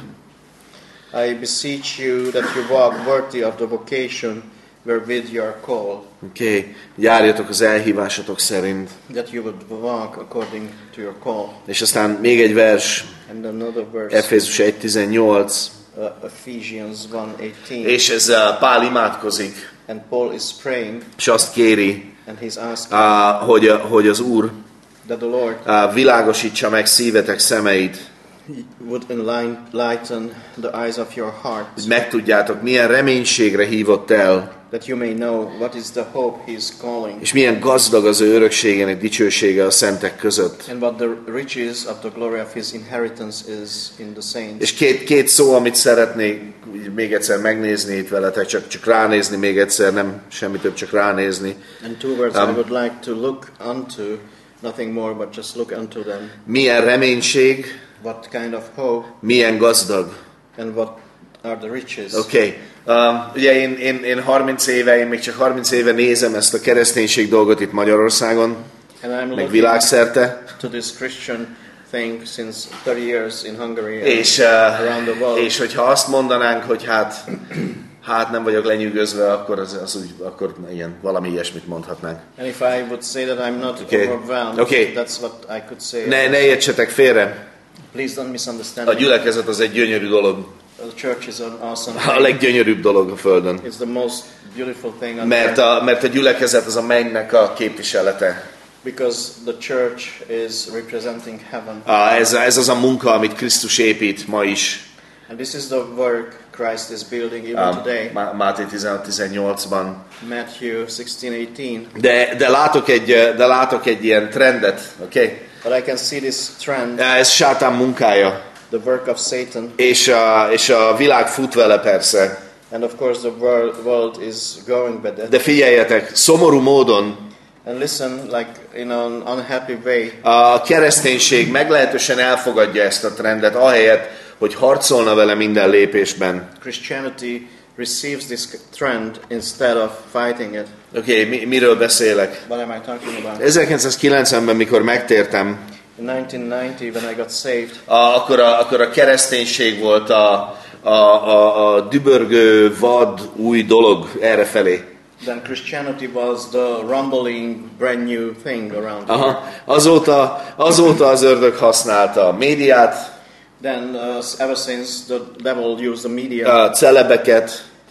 I beseech you that you walk worthy of the vocation wherewith you are called,
Oké, okay. Járjatok az elhívásotok szerint.
that you would walk according to your call.
És aztán még egy vers,
And another verse,
Efézus egy tizennyolc,
uh, Ephesians one eighteen.
és ezzel Pál imádkozik,
And Paul is praying,
és azt kéri,
and he's asking
uh, hogy, hogy az Úr
that the Lord
uh, világosítsa meg szívetek szemeit,
would enlighten the eyes of your heart,
hogy megtudjátok, milyen reménységre hívott el,
that you may know what is the hope he is calling,
és milyen gazdag az ő örökségének dicsősége a szentek között.
and what the riches of the glory of his inheritance is in the saints.
És két, két szó, amit szeretnék még egyszer megnézni itt veletek, csak, csak ránézni még egyszer, nem semmi több, csak ránézni.
And two words
Um,
I would like to look unto, nothing more but just look unto them.
Milyen reménység,
What kind of hope
milyen gazdag.
and what are the riches?
Oké. Okay. Um, ugye én, én, én harminc éve, én még csak harminc éve nézem ezt a kereszténység dolgot itt Magyarországon,
And I'm
meg
looking
világszerte.
to this Christian thing since thirty years in Hungary and
És, uh,
around the world.
és hogyha azt mondanánk, hogy hát, hát nem vagyok lenyűgözve, akkor, az, az úgy, akkor ilyen, valami ilyesmit mondhatnánk.
And if I would say that I'm not
Okay.
overwhelmed,
Okay.
that's what I could say.
Ne, ne értsetek félre,
Please don't misunderstand
a
me.
gyülekezet az egy gyönyörű dolog.
The church is an awesome
A
thing.
leggyönyörűbb dolog a Földön.
It's the most beautiful thing on
Mert
earth,
a, mert a gyülekezet az a mennynek a képviselete.
because the church is representing heaven.
A, ez, ez az a munka, amit Krisztus épít ma is.
And this is the work Christ is building even
A,
today.
Má- Máté tizenhat tizennyolcban.
Matthew sixteen eighteen.
De, de, látok egy, de látok egy ilyen trendet, oké? Okay?
But I can see this trend,
Ez sátán munkája.
the work of Satan.
És a, és a világ fut vele persze.
And of course the world, world is going with it.
De figyeljetek, szomorú módon
And listen, like in an unhappy way,
a kereszténység meglehetősen elfogadja ezt a trendet, ahelyett, hogy harcolna vele minden lépésben.
Christianity receives this trend instead of fighting it.
Oké, okay, mi, miről beszélek?
What am I talking about?
ezerkilencszázkilencvenben, mikor megtértem,
In nineteen ninety, when I got saved,
a, akkor, a, akkor a kereszténység volt a, a, a, a dübörgő, vad, új dolog errefelé.
then Christianity was the rumbling, brand new thing around.
Aha. Azóta, azóta az ördög használta a médiát,
Then, uh, ever since the devil used the media,
a celebeket,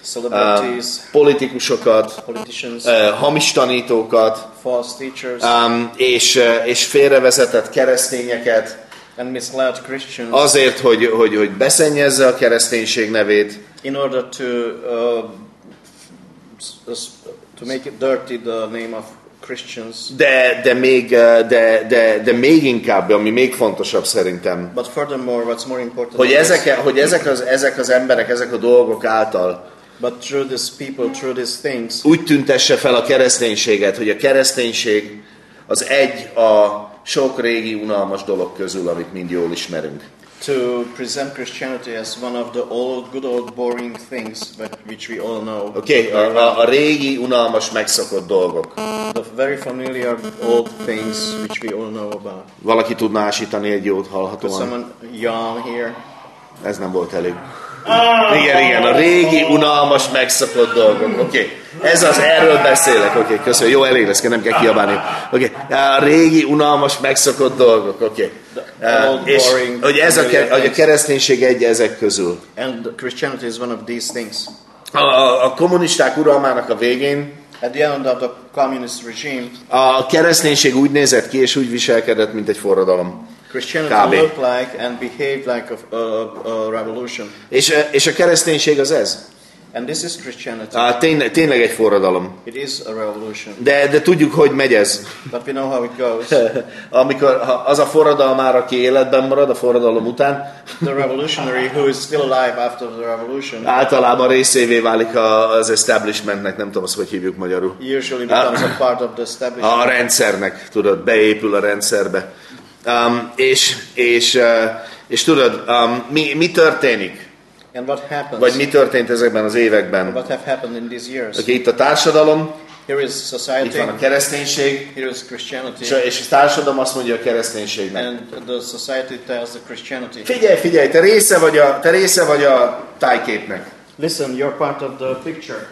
celebrities,
uh, politikusokat,
politicians,
uh, hamis tanítókat,
false teachers,
um, és, uh, és félrevezetett keresztényeket,
and misled Christians
azért, hogy, hogy, hogy beszennyezze a kereszténység nevét,
in order to uh, s- to make it dirty the name of Christians.
de, de, még, uh, de, de, de még inkább, ami még fontosabb szerintem,
But furthermore, what's more important
hogy,
than this,
ezek, hogy ezek, az, ezek az emberek, ezek a dolgok által
but through these people, through these things,
úgy tüntesse fel a kereszténységet, hogy a kereszténység az egy a sok régi unalmas dolog közül, amit mind jól ismerünk.
to present Christianity as one of the old, good old, boring things that which we all know.
Oké, okay, a, a, a régi, unalmas, megszokott dolgok.
The very familiar old things which we all know about.
Valaki tudna ásítani egy jót
Could
hallhatóan?
someone yawn here?
Ez nem volt elég. Igen, igen, a régi, unalmas, megszokott dolgok. Oké, okay. Ez az, erről beszélek. Oké, okay, köszönöm. Jó, elég lesz, nem kell kiabálni. Oké, okay. A régi, unalmas, megszokott dolgok. Oké. Okay. Uh, és hogy, ez a, hogy a kereszténység egy ezek közül.
And Christianity is one of these things.
A, a, a kommunisták uralmának a végén
At the end of the communist regime,
a kereszténység úgy nézett ki és úgy viselkedett, mint egy forradalom.
Christianity
Kb.
looked like and behaved like a, a, a revolution.
És, és a kereszténység az ez.
And this is Christianity.
Á, tényleg, tényleg egy forradalom.
It is a revolution.
De, de tudjuk, hogy megy ez.
But we know how it goes.
Amikor ha az a forradalmár, aki életben marad a forradalom után,
The revolutionary who is still alive after the revolution
általában részévé válik az establishmentnek, nem tudom azt, hogy hívjuk magyarul.
usually becomes a part of the
A
establishment.
rendszernek, tudod, beépül a rendszerbe. Um, és, és, uh, és tudod, um, mi, mi történik?
And what happens?
Vagy mi történt ezekben az években?
What have happened in these years?
Okay, itt a társadalom,
Here is
itt
society.
van a kereszténység,
Here is Christianity.
és a, és a társadalom azt mondja a kereszténységnek.
And the society tells the Christianity.
Figyelj, figyelj, te része vagy a, te része vagy a tájképnek.
Listen, you're part of the picture.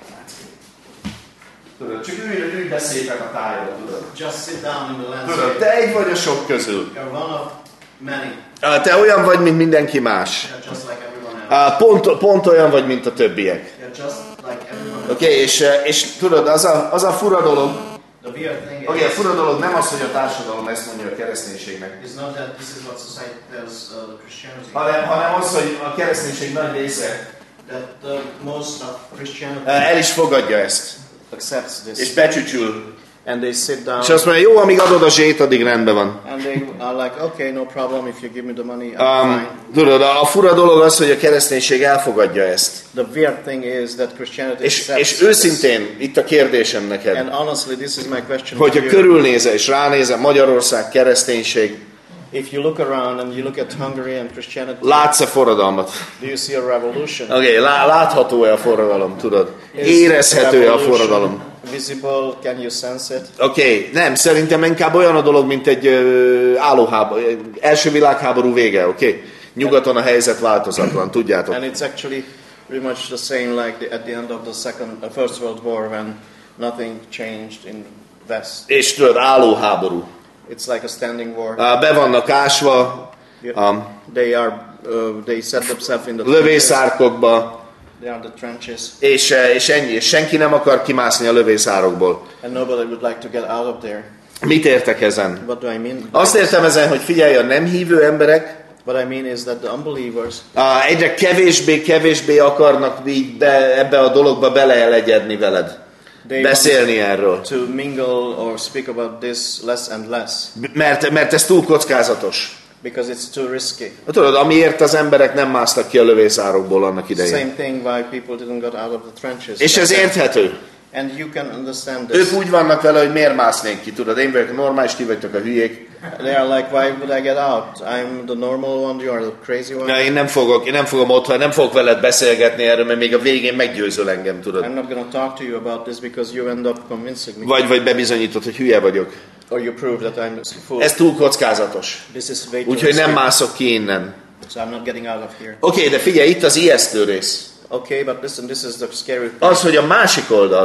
Tudod, csak ülj, ülj be szépen a tájra, tudod.
Just sit down in the
Tudod,
landscape.
te egy vagy a sok közül.
You're one of many.
Ah, te olyan vagy, mint mindenki más.
You're just like everyone else.
Ah, pont, pont olyan vagy, mint a többiek.
You're just like everyone else.
Oké, okay, és, és tudod, az a, az a fura dolog,
The weird thing
oké, okay, a
is,
fura dolog nem az, hogy a társadalom ezt mondja a kereszténységnek,
is not that this is what society tells uh, Christianity.
hanem, hanem az, hogy a kereszténység nagy része
That the most of Christianity
el is fogadja ezt,
accepts
és
this.
becsücsül.
And they sit down.
És azt mondja, jó, amíg adod a zsét, addig rendben van.
And they are like, okay, no problem, if you give me the money, I'm
Um,
fine.
tudod, a, a fura dolog az, hogy a kereszténység elfogadja ezt.
The weird thing is that Christianity
És,
accepts
és őszintén, itt a kérdésem neked,
And honestly, this is my question
hogyha
to you.
körülnézel és ránézel Magyarország, kereszténység,
If you look around and you look at Hungary and Christianity,
látsz-e forradalmat?
do you see a revolution?
Oké, okay, lá, látható-e a forradalom, tudod?
Is
Érezhető-e a
revolution
forradalom?
Visible, can you sense it?
Oké, okay, nem, szerintem inkább olyan a dolog, mint egy ö, állóháború, első világháború vége, oké? Okay? Nyugaton a helyzet változatlan, tudjátok.
And it's actually pretty much the same like the, at the end of the second, uh, First World War when nothing changed in West.
És tudod, állóháború.
It's like a standing war.
Uh, be vannak ásva, um,
They are, uh, they set themselves in the trenches.
lövészárkokba,
They are the trenches.
és, és ennyi, és senki nem akar kimászni a lövészárokból.
And nobody would like to get out of there.
Mit értek ezen?
What do I mean?
Azt értem ezen, hogy figyelj, a nem hívő emberek
What I mean is that the unbelievers
uh, egyre kevésbé, kevésbé akarnak így be, ebbe a dologba beleelegyedni veled.
they
Beszélni
want
erről.
to mingle or speak about this less and less
Mert, mert ez túl kockázatos.
because it's too risky.
Tudod, amiért az emberek nem másztak ki a lövészárokból annak idején.
Same thing why people didn't get out of the trenches.
És ez érthető.
And you can understand this.
Ők úgy vannak vele, hogy miért másznénk ki, tudod, én vagyok a normális, ti vagytok a hülyék.
They are like, why would I get out? I'm the normal one, you are the crazy one.
Na, én nem fogok, én nem fogom otthon, nem fogok veled beszélgetni erről, mert még a végén meggyőzöl engem, tudod.
I'm not going to talk to you about this because you end up convincing me.
Vagy, vagy bebizonyítod, hogy hülye vagyok.
Or you prove that I'm a fool.
Ez túl kockázatos.
This is way too
Úgyhogy nem
risky.
mászok ki innen.
So I'm not getting out of here.
Oké, okay, de figyelj, itt az ijesztő rész.
Okay, but listen, this is the scary part.
Az, hogy a másik oldal,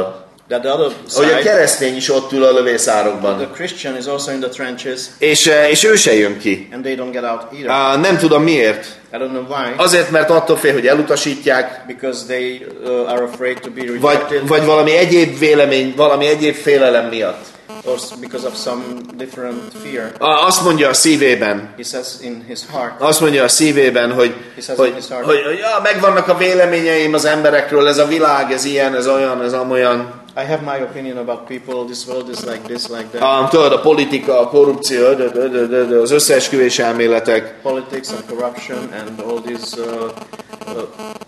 That the other
hogy a
side,
keresztény is ott ül a lövészárokban.
the Christian is also in the trenches,
És, és ő se jön ki.
and they don't get out either.
Uh, nem tudom miért.
I don't know why.
Azért, mert attól fél, hogy elutasítják,
Because they uh, are afraid to be
vagy,
rejected,
vagy valami egyéb vélemény, valami egyéb félelem miatt.
or because of some different fear.
A- Azt mondja a szívében,
He says in his heart,
azt mondja a szívében, hogy, hogy, hogy, hogy ja, megvannak a véleményeim az emberekről, ez a világ, ez ilyen, ez olyan, ez amolyan.
I have my opinion about people, this world is like this, like that.
A, tudod, a politika, a korrupció, de, de, de, de, de, az összeesküvés elméletek,
Politics and corruption and all these uh, uh,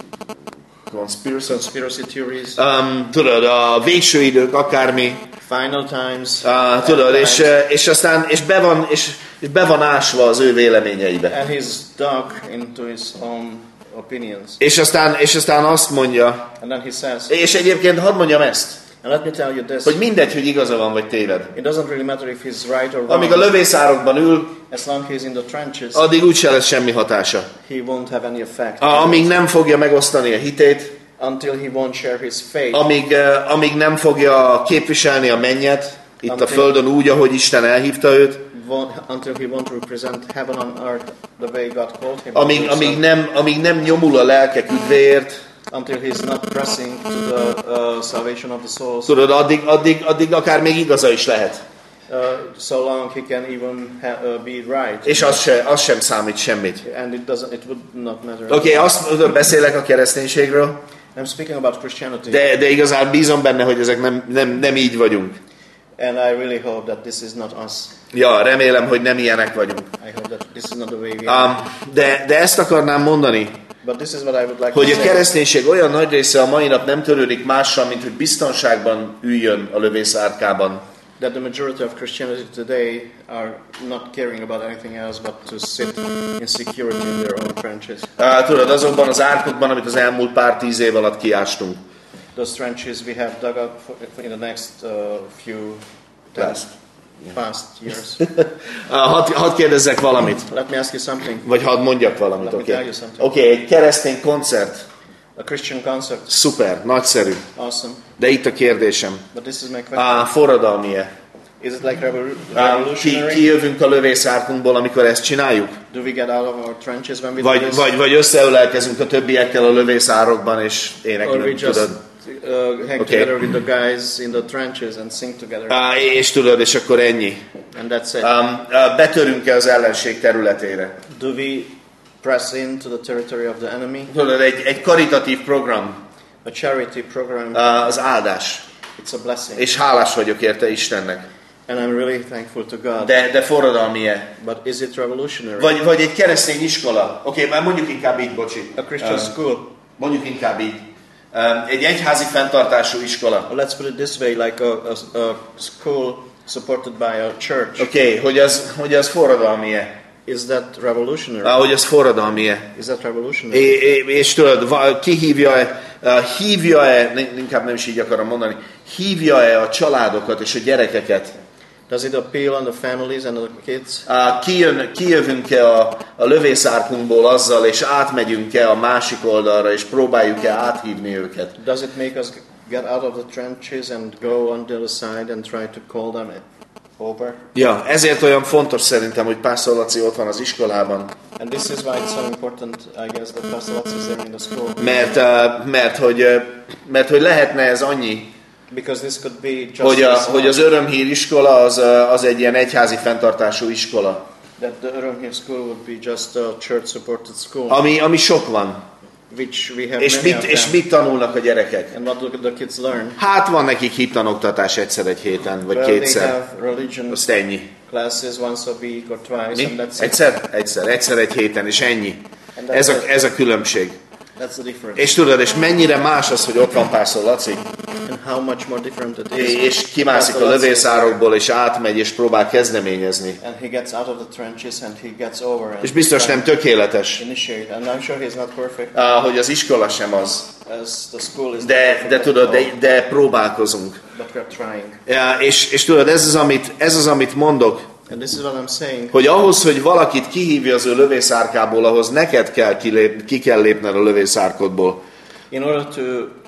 conspiracy,
conspiracy theories,
um, tudod, a végső idők, akármi,
final times,
uh, tudod,
end
és,
times,
és aztán és be, van, és, és be van ásva az ő véleményeibe.
and he's dug into his own opinions.
És aztán, és aztán azt mondja,
And then he says,
és egyébként hadd mondjam ezt,
and let me tell you this,
hogy mindegy, hogy igaza van vagy téved.
it doesn't really matter if he's right or
Amíg a
wrong,
lövészárokban ül,
as long as he's in the trenches,
addig úgyse lesz semmi hatása.
he won't have any effect.
A- Amíg nem fogja megosztani a hitét,
Until he won't share his faith,
amíg, eh, amíg nem fogja képviselni a mennyet, itt a
Amíg-
földön úgy, ahogy Isten elhívta őt,
won't, until he won't represent heaven on earth the way God called him, to
amíg,
do so,
amíg, nem, amíg nem nyomul a lelkek üdvéért,
until he's not pressing to the uh, salvation of the souls,
tudod, addig, addig, addig akár még igaza is lehet.
uh, so long he can even ha- uh, be right,
És az, se, az sem számít semmit.
and it doesn't, it would not matter.
Oké, okay, azt tudod, beszélek a kereszténységről,
I'm speaking about Christianity,
de, de igazán bízom benne, hogy ezek nem, nem, nem így vagyunk.
and I really hope that this is not us.
Ja, remélem, hogy nem ilyenek vagyunk.
I hope that this is not the way we are.
Um, de, de ezt akarnám mondani,
But this is what I would like
hogy
to
a
say.
kereszténység olyan nagy része a mai nap nem törődik mással, mint hogy biztonságban üljön a lövészárkában.
That the majority of Christianity today are not caring about anything else but to sit in security in their own trenches.
Uh, tudod, azokban az árkokban, amit az elmúlt pár tíz év alatt kiástunk.
Those trenches we have dug up for, for in the next uh, few ten,
Past.
past years.
Uh, hadd had kérdezzek valamit,
Let me ask you something.
vagy hadd mondjak valamit,
Let me
oké?
tell
Okay?
you something.
Oké, okay, egy keresztény koncert,
A Christian concert,
szuper, nagyszerű,
awesome.
de itt a kérdésem,
But this is my question.
uh, forradalmi-e?
Is it like revol-
Uh, ki,
revolutionary?
kijövünk a lövészárkunkból, amikor ezt csináljuk?
Do we get out of our trenches when we do
Vagy,
this?
vagy, vagy összeölelkezünk a többiekkel a lövészárokban, és
Or we
éneklünk,
just
tudod?
uh, hang
Okay.
together with the guys in the trenches and sing together.
Uh, és tudod, és akkor ennyi.
And that's it.
Um, uh, betörünk-e az ellenség területére?
Do we press into the territory of the enemy?
Tudod, egy, egy karitatív program,
A charity program,
uh, az áldás.
it's a blessing.
És hálás vagyok érte Istennek.
And I'm really thankful to God.
De, de forradalmi-e?
But is it revolutionary?
Vagy, vagy egy keresztény iskola. Oké, okay, már mondjuk inkább így, bocsi.
A Christian
Um,
school.
Mondjuk inkább így. Um, egy egyházi fenntartású iskola.
Let's put it this way, like a, a, a school supported by a church.
Oké, okay, hogy az, hogy az forradalmi-e?
Is that revolutionary?
Ah, hogy az forradalmi-e?
Is that revolutionary?
É, é, és tudod, va- ki hívja-e, uh, hívja-e, inkább nem is így akarom mondani, hívja-e a családokat és a gyerekeket?
Does it appeal on the families and the kids?
Uh, kijön, kijövünk-e a, a lövészárkunkból azzal, és átmegyünk-e a másik oldalra, és próbáljuk-e áthívni őket?
Does it make us get out of the trenches and go on the other side and try to call them over?
Ja, ezért olyan fontos szerintem, hogy Pásztor Laci ott van az iskolában,
And this is why it's so important, I guess, that Pastor Watts is there in the school.
mert, uh, mert, hogy, uh, mert hogy lehetne ez annyi,
Because this could be just
hogy, a,
as
hogy az örömhír iskola az, uh, az egy ilyen egyházi fenntartású iskola,
that the Urumhir School would be just a church-supported school,
ami, ami sok van.
which we have
És
many
mit,
of
és
them.
mit tanulnak a gyerekek?
And what do the kids learn?
Hát van nekik hittanoktatás egyszer egy héten, vagy
Well, they
kétszer.
have religion
Azt ennyi.
classes once a week or twice, and
Mi?
that's it.
Egyszer? Egyszer. Egyszer egy héten, és ennyi. Ez a, ez a különbség.
That's the difference.
És tudod, és mennyire más az, hogy ott van Pásztor Laci,
And how much more different it is.
és kimászik a
Pastor Laci is
lövészárokból, és átmegy, és próbál kezdeményezni.
And he gets out of the trenches and he gets over and
És biztos nem tökéletes,
initiate. And I'm sure he's not perfect,
ah, hogy az iskola sem az.
as the school is not
De,
perfect
de
at
tudod, de,
all,
de próbálkozunk.
but we're trying.
Ja, és, és tudod, ez az, amit, ez az, amit mondok,
And this is what I'm saying.
hogy ahhoz, hogy valakit kihívja az ő lövészárkából, ahhoz neked kell kilép, ki kell lépned a lövészárkodból.
In order to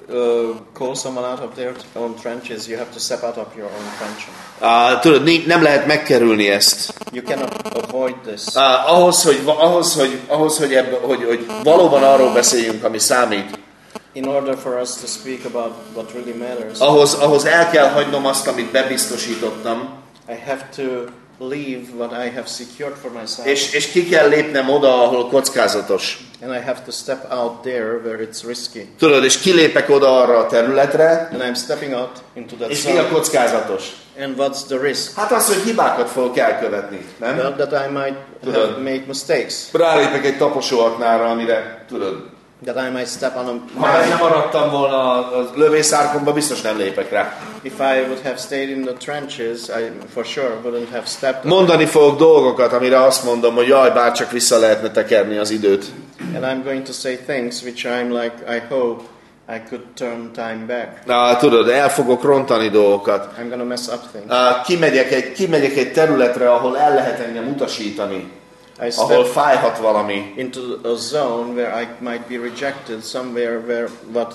uh, call someone out of their own trenches, you have to step out of your own trench.
Uh, tudod, ní- nem lehet megkerülni ezt.
You cannot avoid this.
Uh, ahhoz, hogy, ahhoz, hogy, ahhoz hogy, ebbe, hogy, hogy valóban arról beszéljünk, ami számít,
In order for us to speak about what really matters,
ahhoz, ahhoz el kell hagynom azt, amit bebiztosítottam,
I have to leave what I have secured for myself.
és, és ki kell lépnem oda, ahol kockázatos.
And I have to step out there where it's risky.
Tudod, és kilépek oda arra a területre,
And I'm stepping out into that
és mi a
zone.
kockázatos?
And what's the risk?
Hát az, hogy hibákat fogok elkövetni, nem?
Well, that I might
Tudod.
have made mistakes.
Rálépek egy taposóaknára, amire, tudod,
That I might step on a
ha
mine.
nem maradtam volna a lövészárkomba, biztos nem lépek rá.
If I would have stayed in the trenches, I for sure wouldn't have stepped on.
Mondani fogok dolgokat, amire azt mondom, hogy jaj, bár csak vissza lehetne tekerni az időt.
And I'm going to say things which I'm like, I hope I could turn time back.
Na, tudod, el fogok rontani dolgokat.
I'm going to mess up things.
Uh, kimegyek, egy, kimegyek egy területre, ahol el lehet engem utasítani,
I
ahol
step
fájhat valami.
into a zone where I might be rejected, somewhere where what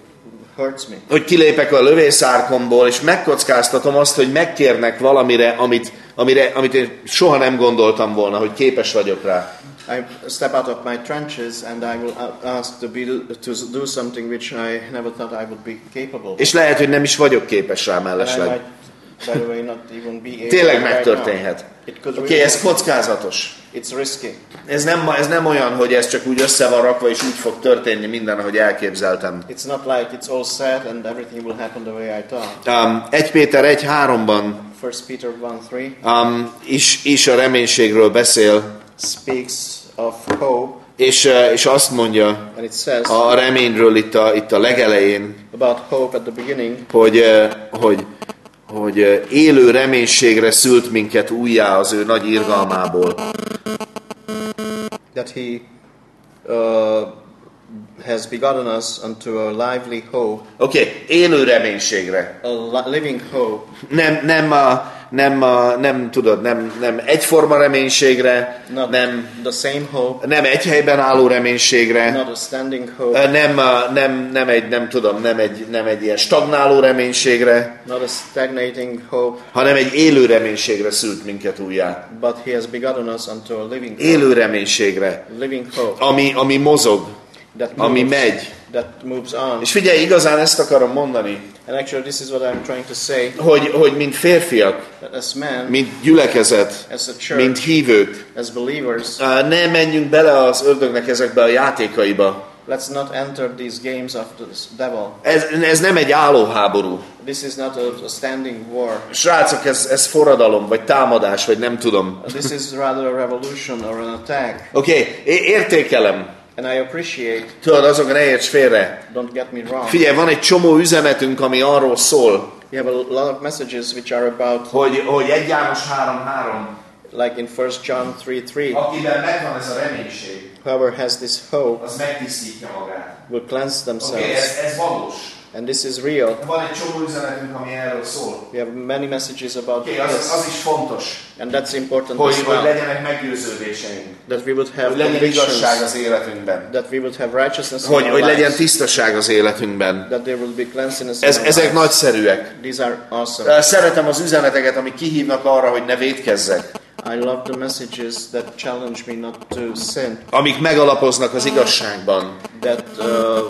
hurts me.
Hogy kilépek a lövészárkomból, és megkockáztatom azt, hogy megkérnek valamire, amit, amire, amit én soha nem gondoltam volna, hogy képes vagyok rá.
I step out of my trenches and I will ask to, be, to do something which I never thought I would be capable of.
És lehet, hogy nem is vagyok képes rá
And I
mellesleg.
might, by the way, not even be able
Tényleg
right
megtörténhet.
now. It could
Oké, okay,
really
ez kockázatos.
It's risky.
Ez nem, ez nem olyan, hogy ez csak úgy össze van rakva, és úgy fog történni minden, ahogy elképzeltem.
It's not like it's all set and everything will happen the way I thought.
Um, egy Péter egy háromban
First Peter one three
um, is, is a reménységről beszél,
speaks of hope,
és, uh, és azt mondja
and it says
a reményről itt a, itt a legelején,
about hope at the beginning,
hogy, uh, hogy, hogy uh, élő reménységre szült minket újjá az ő nagy irgalmából.
that he uh, has begotten us unto a lively hope,
Oké, okay, élő reménységre.
a li- living hope,
Nem, nem, a, nem, a, nem tudod, nem, nem egyforma reménységre,
not
nem,
the same hope,
nem egy helyben álló reménységre,
not a standing hope,
nem, a, nem, nem egy, nem tudom, nem egy, nem egy ilyen stagnáló reménységre,
not a stagnating hope,
hanem egy élő reménységre szült minket újjá.
but he has begotten us unto a living hope,
Élő reménységre,
living hope
ami, ami mozog,
that
ami
moves,
megy.
that moves on.
És figyelj, igazán ezt akarom mondani,
And actually this is what I'm trying to say,
hogy, hogy mint férfiak,
that as men,
mint gyülekezet,
as a church,
mint hívők,
as believers,
ne menjünk bele az ördögnek ezekbe a játékaiba.
let's not enter these games of the devil.
Ez, ez nem egy állóháború.
This is not a, a standing war.
Srácok, ez, ez forradalom, vagy támadás, vagy nem tudom.
This is rather a revolution or an attack.
Oké, okay, értékelem.
And I appreciate,
Tudod, azok ne érts félre.
don't get me wrong,
Figyelj, van egy csomó üzenetünk, ami arról szól,
we have a lot of messages which are about,
hogy, hogy egy János három három,
like in First John three three,
akiben megvan ez a reménység,
whoever has this hope
az megtisztítja magát.
will cleanse
Oké, okay,
themselves.
ez, ez valós.
And this is real.
Van egy csomó üzenetünk, ami erről szól.
We have many messages about
Oké, okay, az,
this.
az is fontos,
And that's important
hogy,
as
hogy
well.
legyenek meggyőződéseink,
That we would have
hogy legyen
convictions,
igazság az életünkben,
that we would have righteousness in
hogy,
our
hogy legyen
lives,
tisztaság az életünkben.
that there will be cleanliness
Ez,
in our
ezek
lives.
nagyszerűek.
These are awesome.
Szeretem az üzeneteket, amik kihívnak arra, hogy ne vétkezzek.
I love the messages that challenge me not to sin,
Amik megalapoznak az igazságban.
that uh,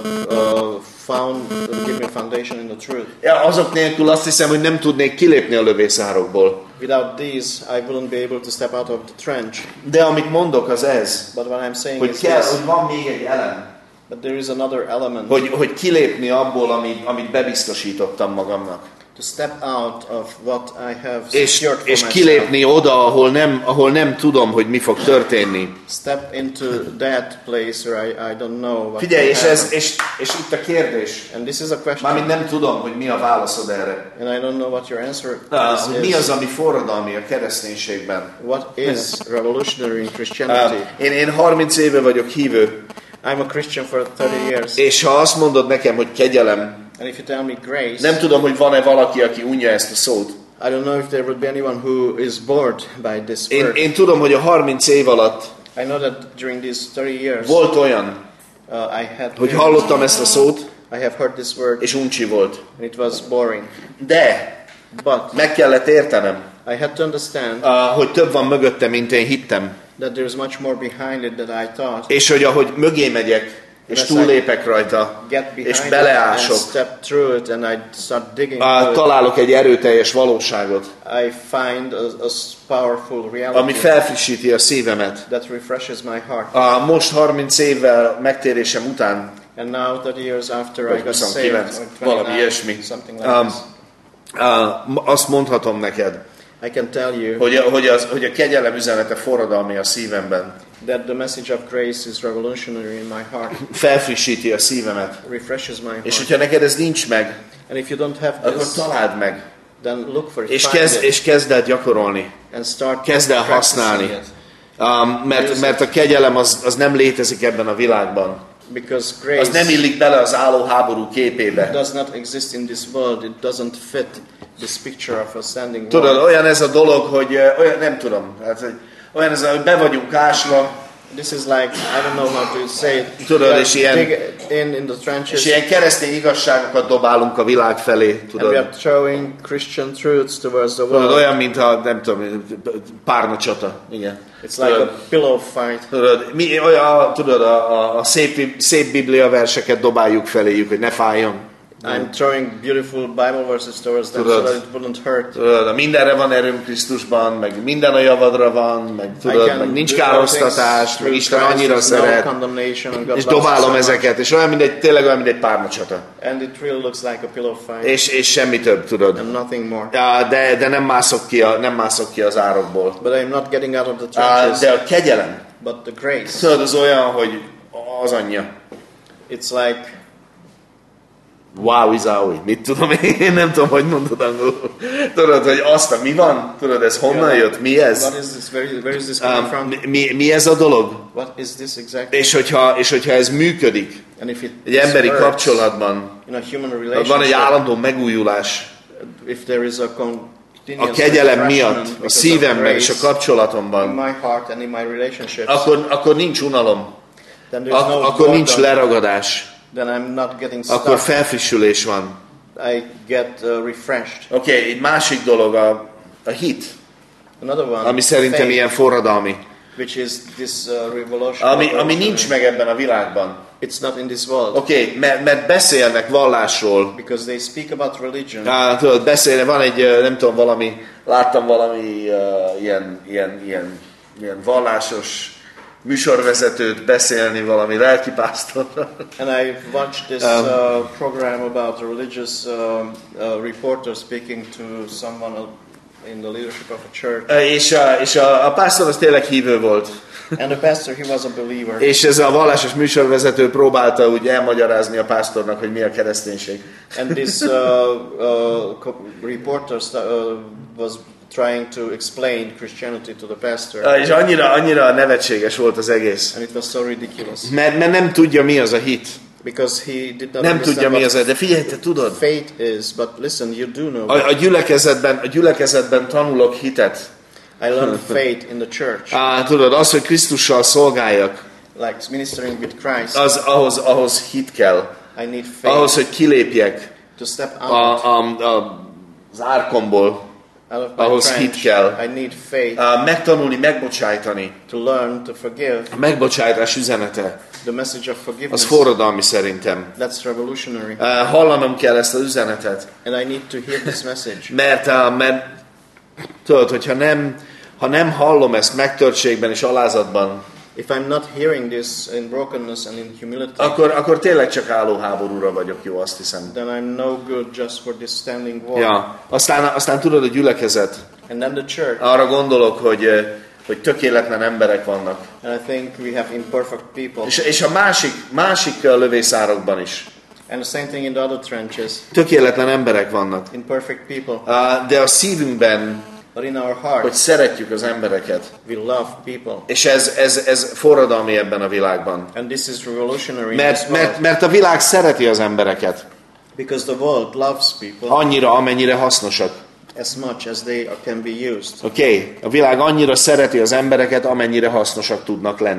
uh, found, give me foundation in the truth.
Ja, azok nélkül azt hiszem, hogy nem tudnék kilépni a lövészárokból.
Without these, I wouldn't be able to step out of the trench.
De amit mondok, az ez,
But what I'm saying
hogy
is
kell,
this,
hogy van még egy elem,
that there is another element,
hogy, hogy kilépni abból, amit, amit bebiztosítottam magamnak.
to step out of what I have
És,
secured for
és
myself.
kilépni oda, ahol nem, ahol nem tudom, hogy mi fog történni.
Step into that place where I, I don't know what
Figyelj,
will
és, ez,
happen.
és, és itt a kérdés.
And this is a question,
Mármint nem tudom, hogy mi a válaszod erre.
and I don't know what your answer
Ah,
is,
hogy mi az, ami forradalmi a kereszténységben.
What is revolutionary in Christianity?
Ah, én, én harminc éve vagyok hívő,
I'm a Christian for thirty years,
és ha azt mondod nekem, hogy kegyelem,
and if you tell me grace,
nem tudom, hogy van-e valaki, aki unja ezt a szót.
I don't know if there would be anyone who is bored by this
Én,
word.
én tudom, hogy a harminc év alatt
I know that during these thirty years,
volt olyan,
uh, I had
hogy hallottam ezt a szót,
I have heard this word
és uncsi volt.
and it was boring.
De
But
meg kellett értenem,
I had to understand
uh, hogy több van mögötte, mint én hittem.
that there's much more behind it than I thought.
És hogy ahogy mögé megyek, és túllépek rajta,
Get
és
behind it and
beleások,
step through it and I start digging
uh,
through it.
találok egy erőteljes valóságot,
I find a, a powerful reality
ami felfrissíti a szívemet.
that refreshes my heart.
Uh, most harminc évvel megtérésem után,
And now thirty years after I
vagy
got saved,
huszonkilenc,
or
valami
twenty-nine,
ilyesmi,
something like
um,
this,
uh, azt mondhatom neked,
I can tell you
hogy a, hogy, az, hogy a kegyelem üzenete forradalmi a szívemben.
that the message of grace is revolutionary in my heart,
Felfrissíti a szívemet.
refreshes my heart.
És hogyha neked ez nincs meg,
And if you don't have
akkor
this,
találd meg.
then look for it,
És
find
kezd,
it,
és kezd el gyakorolni.
and start
Kezd el
practicing
használni.
it.
Um, mert, mert a kegyelem az, az nem létezik ebben a világban.
Because
Az
grace
nem illik bele az álló háború képébe.
does not exist in this world. It doesn't fit this picture of a standing
Tudod,
wall.
olyan ez a dolog, hogy uh, olyan, nem tudom, hát, hogy olyan ez, a, hogy be vagyunk ásva,
This is like, I don't know how to say it.
Tudod,
We are
és ilyen-
dig in in the trenches,
és ilyen keresztény igazságokat dobálunk a világ felé,
and we are
tudod.
throwing Christian truths towards the
Tudod,
world.
olyan, mintha, nem tudom, párna csata. Igen.
It's like
Tudod,
a pillow fight.
tudod, mi, olyan, tudod a, a, a szép, szép biblia verseket dobáljuk feléjük, hogy ne fájjon.
I'm throwing beautiful Bible verses towards them
Tudod.
so that it wouldn't hurt.
Tudod, a mindenre van erőm Krisztusban, meg minden a javadra van, meg
I
tudod,
can
meg nincs
do all
károsztatás,
things
meg
through
Isten
Christ,
annyira
there's no
szeret,
condemnation, and God
és
loves us
dobálom
so much.
ezeket, és olyan, mint egy, tényleg olyan, mint egy párnacsata.
And it really looks like a pillow fight,
És, és semmi több, tudod.
and nothing more.
Ja, de, de nem mászok ki, a, nem mászok ki az árokból.
But I'm not getting out of the
Á,
trenches.
de a kegyelem,
But the grace,
tudod, az olyan, hogy az anyja.
it's like,
Wow, izaui. Mit tudom én, nem tudom, hogy mondod angolul. Tudod, hogy azt, a mi van? Tudod, ez honnan jött? Mi ez?
what is this? Where, where is this coming
Um,
from?
mi, mi, mi ez a dolog?
What is this exactly?
És hogyha, és hogyha ez működik
And if it
egy emberi
works
kapcsolatban,
in a human
van egy
relationship,
állandó megújulás
if there is a
a
continuous
kegyelem
refreshment
miatt, a
because of
szívemben és a
grace in
kapcsolatomban,
my heart and in my relationships,
akkor, akkor nincs unalom,
then there's
Ak-
no
akkor nincs
boredom,
leragadás,
then I'm not getting
akkor
stuck.
felfrissülés van.
I get uh, refreshed.
Oké, okay, egy másik dolog a, a hit,
Another one,
ami szerintem
faith,
ilyen forradalmi,
which is this uh, revolution.
ami, ami nincs meg ebben a világban.
It's not in this world.
Oké, okay, mert, mert beszélnek vallásról,
Because they speak about religion.
Á, tudod, beszélni, van egy, ö, nem tudom, valami, láttam valami uh, ilyen, ilyen, ilyen, ilyen vallásos műsorvezetőt beszélni valami lelkipásztorral.
And I watched this
Um,
uh, program about a religious um, uh, reporter speaking to someone in the leadership of a church.
És, a, és a, a pásztor az tényleg hívő volt.
And the pastor, he was a believer.
És ez a vallásos műsorvezető próbálta úgy elmagyarázni a pásztornak, hogy mi a kereszténység.
And this uh, uh, co- reporter st- uh, was trying to explain Christianity to the pastor.
És annyira, annyira nevetséges volt az egész.
And it was so ridiculous.
Mert, mert nem tudja, mi az a hit.
Because he did not
Nem
understand
tudja, mi
what
az a... De figyelj, te tudod.
faith is. But listen, you do know.
A, a, gyülekezetben, a gyülekezetben tanulok hitet.
I learned faith in the church.
Á, tudod, az, hogy Krisztussal szolgáljak,
Like ministering with Christ.
az ahhoz, ahhoz hit kell.
I need faith
Ahhoz, hogy kilépjek
to step
a,
out,
a, a, az árkomból,
out of my
ahhoz
trench.
hit kell.
I need faith
Á, megtanulni, megbocsájtani.
to learn to forgive.
A megbocsájtás üzenete,
The message of
az
forgiveness.
forradalmi szerintem.
That's revolutionary.
Á, hallanom kell ezt az üzenetet.
And I need to hear this message.
Mert, á, mert tudod, hogyha nem, ha nem hallom ezt megtörtségben és alázatban,
If I'm not hearing this in brokenness and in humility,
akkor, akkor tényleg csak álló háborúra vagyok jó, azt hiszem.
then I'm no good just for this standing war.
Ja. Aztán, aztán tudod, a gyülekezet.
And then the church.
Arra gondolok, hogy, hogy tökéletlen emberek vannak.
And I think we have imperfect people.
És, és a másik, másik lövészárokban is.
And the same thing in the other trenches.
Tökéletlen emberek vannak.
Imperfect people.
Uh, de a szívünkben,
But in our
hogy
hearts,
szeretjük az embereket.
we love people.
És ez, ez, ez forradalmi ebben a világban.
And this is revolutionary in this
Mert,
world.
mert, mert a világ szereti az embereket.
Because the world loves people
Annyira, amennyire hasznosak.
as much as they can be used.
Oké? Okay? A világ annyira szereti az embereket, amennyire hasznosak tudnak lenni.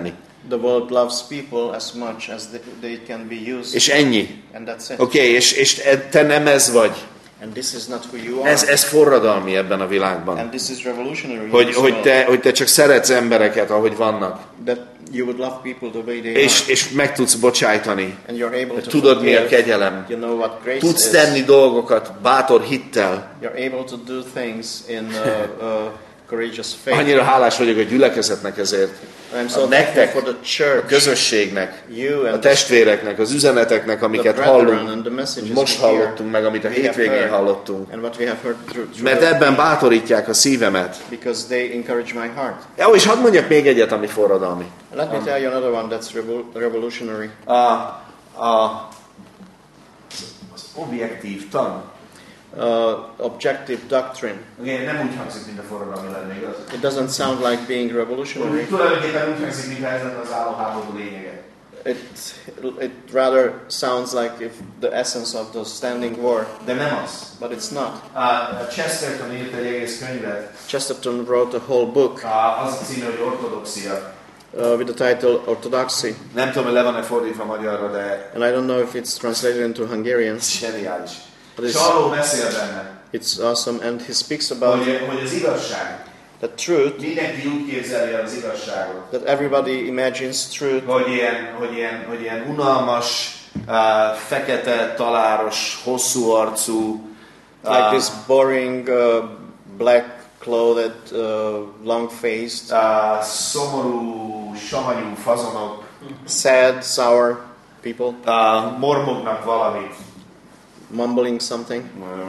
The world loves people as much as they, they can be used.
És ennyi.
And that's it.
Oké, okay, és, és te nem ez vagy.
And this is not who you are.
Ez, ez forradalmi ebben a világban.
And this is revolutionary.
Hogy, hogy, te, hogy te csak szeretsz embereket, ahogy vannak.
That you would love people the way they
És,
are.
és meg tudsz bocsájtani.
And you're able to
Tudod, mi a
forgive.
kegyelem.
You know what grace
Tudsz
is.
tenni dolgokat bátor hittel.
You're able to do things in uh, uh, courageous faith.
Annyira hálás vagyok a gyülekezetnek ezért.
I'm so
A nektek,
thankful for the church,
a közösségnek,
you and
a testvéreknek, az üzeneteknek, amiket
the brethren
hallunk,
and the messages
most
we hear,
hallottunk meg, amit a
we have
hétvégén
heard,
hallottunk.
and what we have heard through, through
Mert
the
ebben
week,
bátorítják a szívemet.
because they encourage my heart.
Ja, és hadd mondjak még egyet, ami forradalmi.
Let me tell you another one that's revol- revolutionary.
A, a, az objektív tan.
Uh, objective doctrine.
Okay, nem úgy hangzik, mint a forradalmi lenne, igaz?
It doesn't sound like being revolutionary.
Tulajdonképpen úgy hangzik, mintha ez lenne az állóháború lényege.
It, it rather sounds like if the essence of the standing war,
De nem az.
but it's not.
A Chesterton írt egy egész könyvet,
Chesterton wrote a whole book
a, az a címe, hogy Ortodoxia.
uh, with the title Orthodoxy.
Nem tudom, hogy le van-e fordítva magyarra, de
And I don't know if it's translated into Hungarian.
ez zseniális.
But
És
it's,
arról beszél benne,
it's awesome, and he speaks about
hogy, hogy az igazság,
the truth,
mindenki úgy képzeli el az igazságot,
that everybody imagines truth,
hogy ilyen, hogy ilyen, hogy ilyen unalmas, uh, fekete, taláros, hosszú arcú,
like
uh,
this boring, uh, black-clothed, uh, long-faced,
uh, szomorú, savanyú fazonok,
sad, sour people,
uh, mormognak valamit.
mumbling something,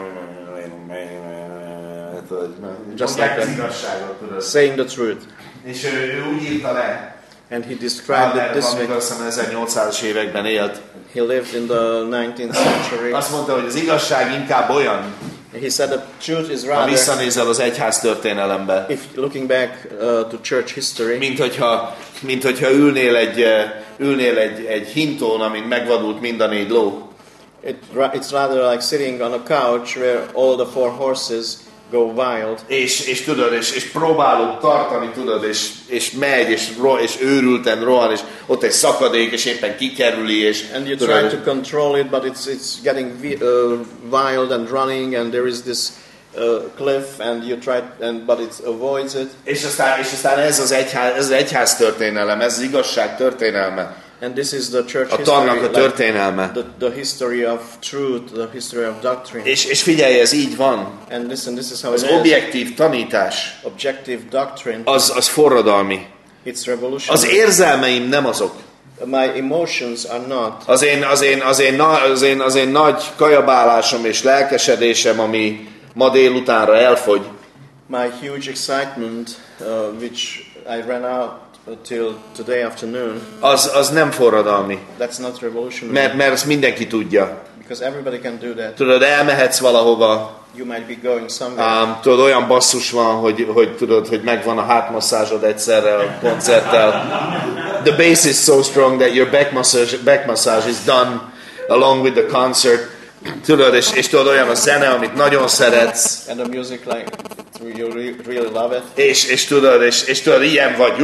Just
like
az
that.
igazságot, tudod.
saying the truth.
És ő, ő úgy írta le,
And he described it this
amikor
way.
azt hiszem ezernyolcszázas években élt.
He lived in the nineteenth century.
Azt mondta, hogy az igazság inkább olyan,
He said the truth is
ha
rather,
visszanézel az egyház történelembe,
if looking back uh, to church history,
mint hogyha, mint hogyha ülnél egy, eh, ülnél egy, egy hintón, amin megvadult mind a négy ló.
it, ra- it's rather like sitting on a couch where all the four horses go wild.
És, és tudod, és, és próbálod tartani, tudod, és, és megy, és, ro, és őrülten rohan, és ott egy szakadék, és éppen kikerüli, és
And you
tudod,
try to control it, but it's it's getting vi- uh, wild and running, and there is this uh, cliff, and you try, and but it avoids it.
és aztán, és aztán ez, az egyház, ez az egyház történelem, ez az igazság történelme,
And this is the church
a tannak a
history,
történelme.
like the, the history of truth, the history of doctrine.
És, és figyelj, ez így van.
And listen, this is how
Az
it is.
objektív tanítás,
Objective doctrine,
az, az forradalmi.
it's
Az
revolutionary.
érzelmeim nem azok.
My emotions are not.
Az én, az én, az én, na- az én, az én nagy kajabálásom és lelkesedésem, ami ma délutánra elfogy,
My huge excitement, uh, which I ran out till today afternoon,
az, az nem forradalmi.
that's not revolutionary.
Mert, mert ezt mindenki tudja.
Because everybody can do that.
Tudod, elmehetsz valahova,
You might be going somewhere.
um, tudod, olyan basszus van, hogy, hogy tudod, hogy megvan a hátmasszázsod egyszerre a koncerttel. The bass is so strong that your back massage, back massage is done along with the concert. Tudod, és, és tudod, olyan a zene, amit nagyon szeretsz,
And the music, like, you re- really love it.
és, és tudod, és, és tudod, ilyen vagy,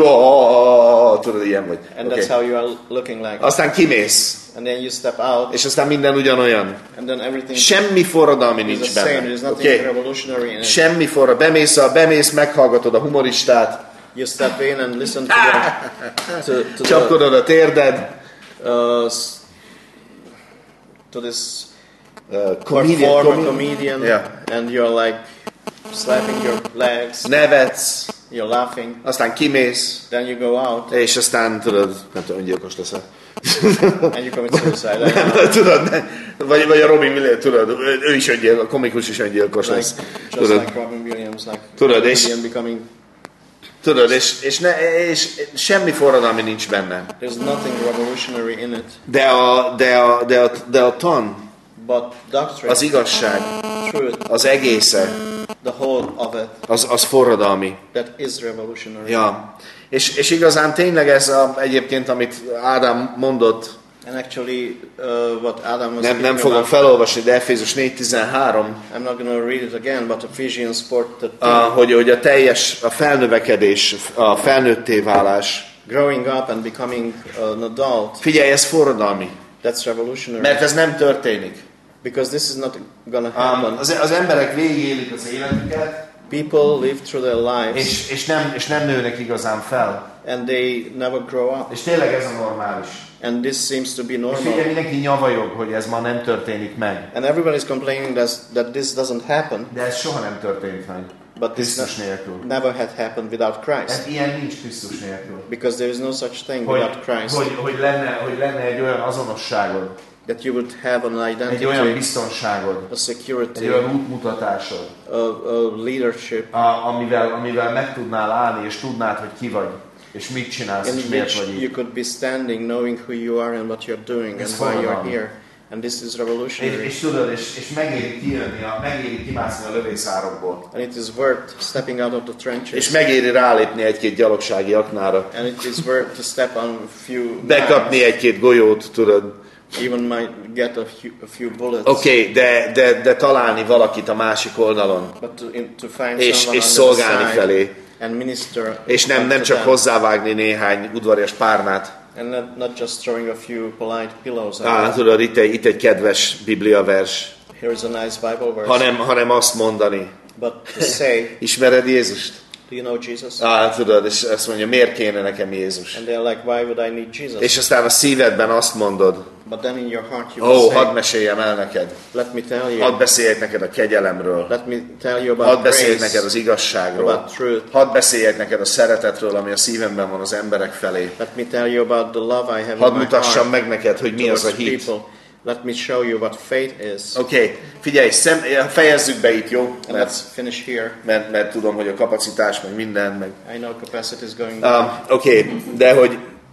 jó, tudod, ilyen vagy.
And
Okay.
that's how you are looking like.
Aztán kimész,
And then you step out,
és aztán minden ugyanolyan.
and then everything
Semmi forradalmi
is
nincs
the same.
benne.
There's nothing
Okay?
revolutionary in it.
Semmi forra. Bemész, a, bemész, meghallgatod a humoristát,
You step in and listen to the, to, to, the,
csapkodod a térded,
uh, s- to this
uh, comedian,
performer,
comi-
comedian,
Yeah.
and you're like slapping your legs,
nevetsz,
you're laughing,
aztán kimész,
then you go out,
és aztán tudod, nem tudom, öngyilkos leszel.
and you commit suicide. I don't know.
Tudod, ne, vagy, vagy a Robin Williams, tudod, ő- ő is öngyilkos, a komikus is öngyilkos
Like,
lesz.
just
Tudod,
like Robin Williams, like
Tudod, és-
comedian becoming.
tudod és, és, ne, és semmi forradalmi nincs benne.
There's nothing revolutionary in it,
De a, de a, de a, de a tan,
but doctrine,
az igazság,
truth,
az egésze,
the whole of it,
az, az forradalmi.
that is revolutionary.
Ja. És, és igazán tényleg ez a, egyébként, amit Ádám mondott,
And actually, uh, what Adam was
nem, nem
speaking
fogom
about,
felolvasni, de Efézus négy tizenhárom,
I'm not going to read it again, but Ephesians four
a, hogy, hogy a teljes, a felnövekedés, a felnőtté válás,
growing up and becoming an adult,
Figyelj, ez forradalmi,
that's revolutionary.
mert ez nem történik.
Because this is not gonna
Um,
happen.
az, az emberek végigélik az életüket,
People live through their lives
és, és, nem, és nem nőnek igazán fel.
and they never grow up.
És tényleg ez a normális.
And this seems to be
És figyelj,
normal.
mindenki nyavajog, hogy ez ma nem történik meg.
And everybody's complaining that, that this doesn't happen,
De ez soha nem történik meg.
but this
Krisztus nélkül.
never had happened without Christ.
Ez ilyen nincs Krisztus nélkül.
Because there is no such thing
Hogy,
without Christ.
hogy, hogy, lenne, hogy lenne egy olyan azonosságod,
That you would have an
egy olyan
identity,
biztonságod,
a
egy
security,
olyan útmutatásod,
a, a leadership,
a, amivel, amivel meg tudnál állni, és tudnád, hogy ki vagy, és mit csinálsz, és
in
miért
which
vagy
you
itt.
could be standing, knowing who you are and what you're doing
Ez
and why you're
forradalmi.
here. And this is
És,
revolutionary.
és tudod, és, és megéri kijönni, a, megéri kimászni a lövészárokból.
And it is worth stepping out of the trenches.
És megéri rálépni egy-két gyalogsági aknára.
And it is worth to step on a few
Bekapni
knives,
egy-két golyót, tudod.
even might get a few, a few bullets.
Oké, okay, de, de, de találni valakit a másik oldalon.
But to, in, to find
És,
someone
és
on
szolgálni
the side
felé.
and minister
És nem, nem
to
csak
them.
hozzávágni néhány udvarias párnát.
And not, not just throwing a few polite pillows at
Á,
them.
tudod, itt egy, itt egy kedves bibliavers.
Here is a nice Bible verse.
Hanem, hanem azt mondani.
But to say,
Ismered Jézust?
do you know Jesus?
Á, tudod, és azt mondja, miért kéne nekem Jézus?
And they're like, why would I need Jesus?
És aztán a szívedben azt mondod,
But then in your heart you
ó,
will
oh, hadd
say,
meséljem el neked.
let me tell you,
Hadd beszéljek neked a kegyelemről.
let me tell you
Hadd
about
beszéljek neked
grace,
az igazságról.
about truth.
Hadd beszéljek neked a szeretetről, ami a szívemben van az emberek felé.
Let me tell you about the love I have
Hadd
in my
mutassam
heart
meg neked, hogy mi az a
towards
hit.
people. Let me show you what faith is.
Oké, okay. Figyelj, szem, fejezzük be itt, jó?
And
Mert,
let's finish here.
mert, mert tudom, hogy a kapacitás, meg minden, meg...
I know capacity is going down,
Um, Oké, okay. de hogy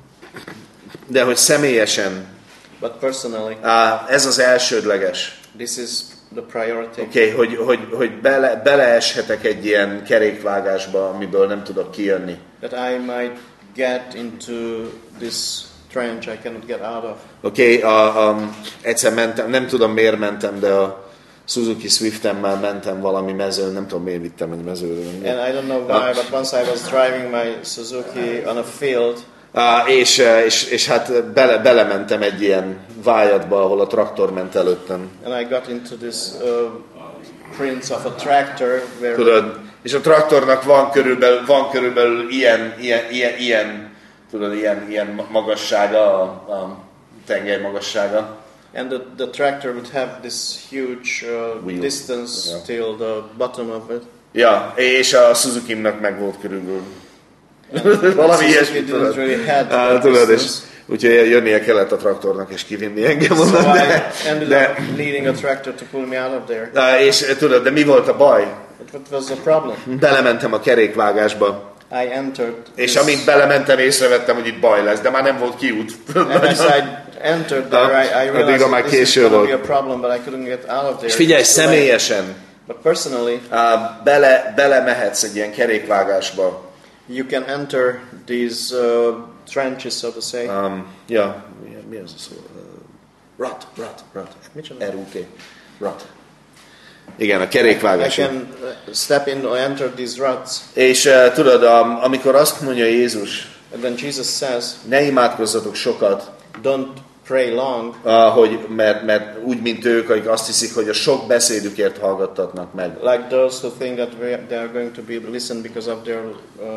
de hogy személyesen,
but personally,
uh, ez az elsődleges.
this is the priority.
Oké, okay, hogy, hogy, hogy bele, beleeshetek egy ilyen kerékvágásba, amiből nem tudok kijönni.
That I might get into this trench I cannot get out of.
Oké, okay, um, egyszer mentem, nem tudom miért mentem, de a Suzuki Swiftemmel mentem valami mezőn, nem tudom miért vittem egy mezőre.
And I don't know why, but once I was driving my Suzuki on a field,
Uh, és, és, és hát bele, belementem egy ilyen vájatba, ahol a traktor ment előttem.
and I got into this uh, prints of a tractor where
Tudod, és a traktornak van körülbelül, van körülbelül ilyen, ilyen, ilyen, ilyen, tudod, ilyen, ilyen magassága, a, a tenger magassága.
and the, the tractor would have this huge uh,
Wheel.
distance
Yeah.
till the bottom of it.
Ja, és a Suzuki-nak meg volt körülbelül. Valami
Suzuki
ilyesmi,
didn't
tudod.
really have
Á,
that
tudod, és
distance.
úgyhogy jönnie kellett a traktornak és kivinni engem
So
onnan.
I
De,
ended
de,
up needing a tractor to pull me out of there.
á, és tudod, de mi volt a baj?
But what was the problem?
Belementem a kerékvágásba.
I entered
És
this,
amint belementem, észrevettem, hogy itt baj lesz, de már nem volt kiút.
and as I entered there, I, I
Addigra
realized
már
that this is
késő
going to be
volt.
a problem, but I couldn't get out of there.
És figyelj,
It's too late.
személyesen
But personally,
á, bele, belemehetsz egy ilyen kerékvágásba.
you can enter these uh, trenches, so to say.
Um, ja, mi, mi az a szó? Uh, Rut, rut, rut.
Micsoda?
R U T. Rut. Igen, a
I
kerékvágás.
can uh, step in or enter these ruts.
És uh, tudod, um, amikor azt mondja Jézus,
And then Jesus says,
ne imádkozzatok sokat,
don't pray long,
uh, hogy, mert, mert úgy, mint ők, akik azt hiszik, hogy a sok beszédükért hallgattatnak meg.
like those who think that we- they are going to be listened because of their uh,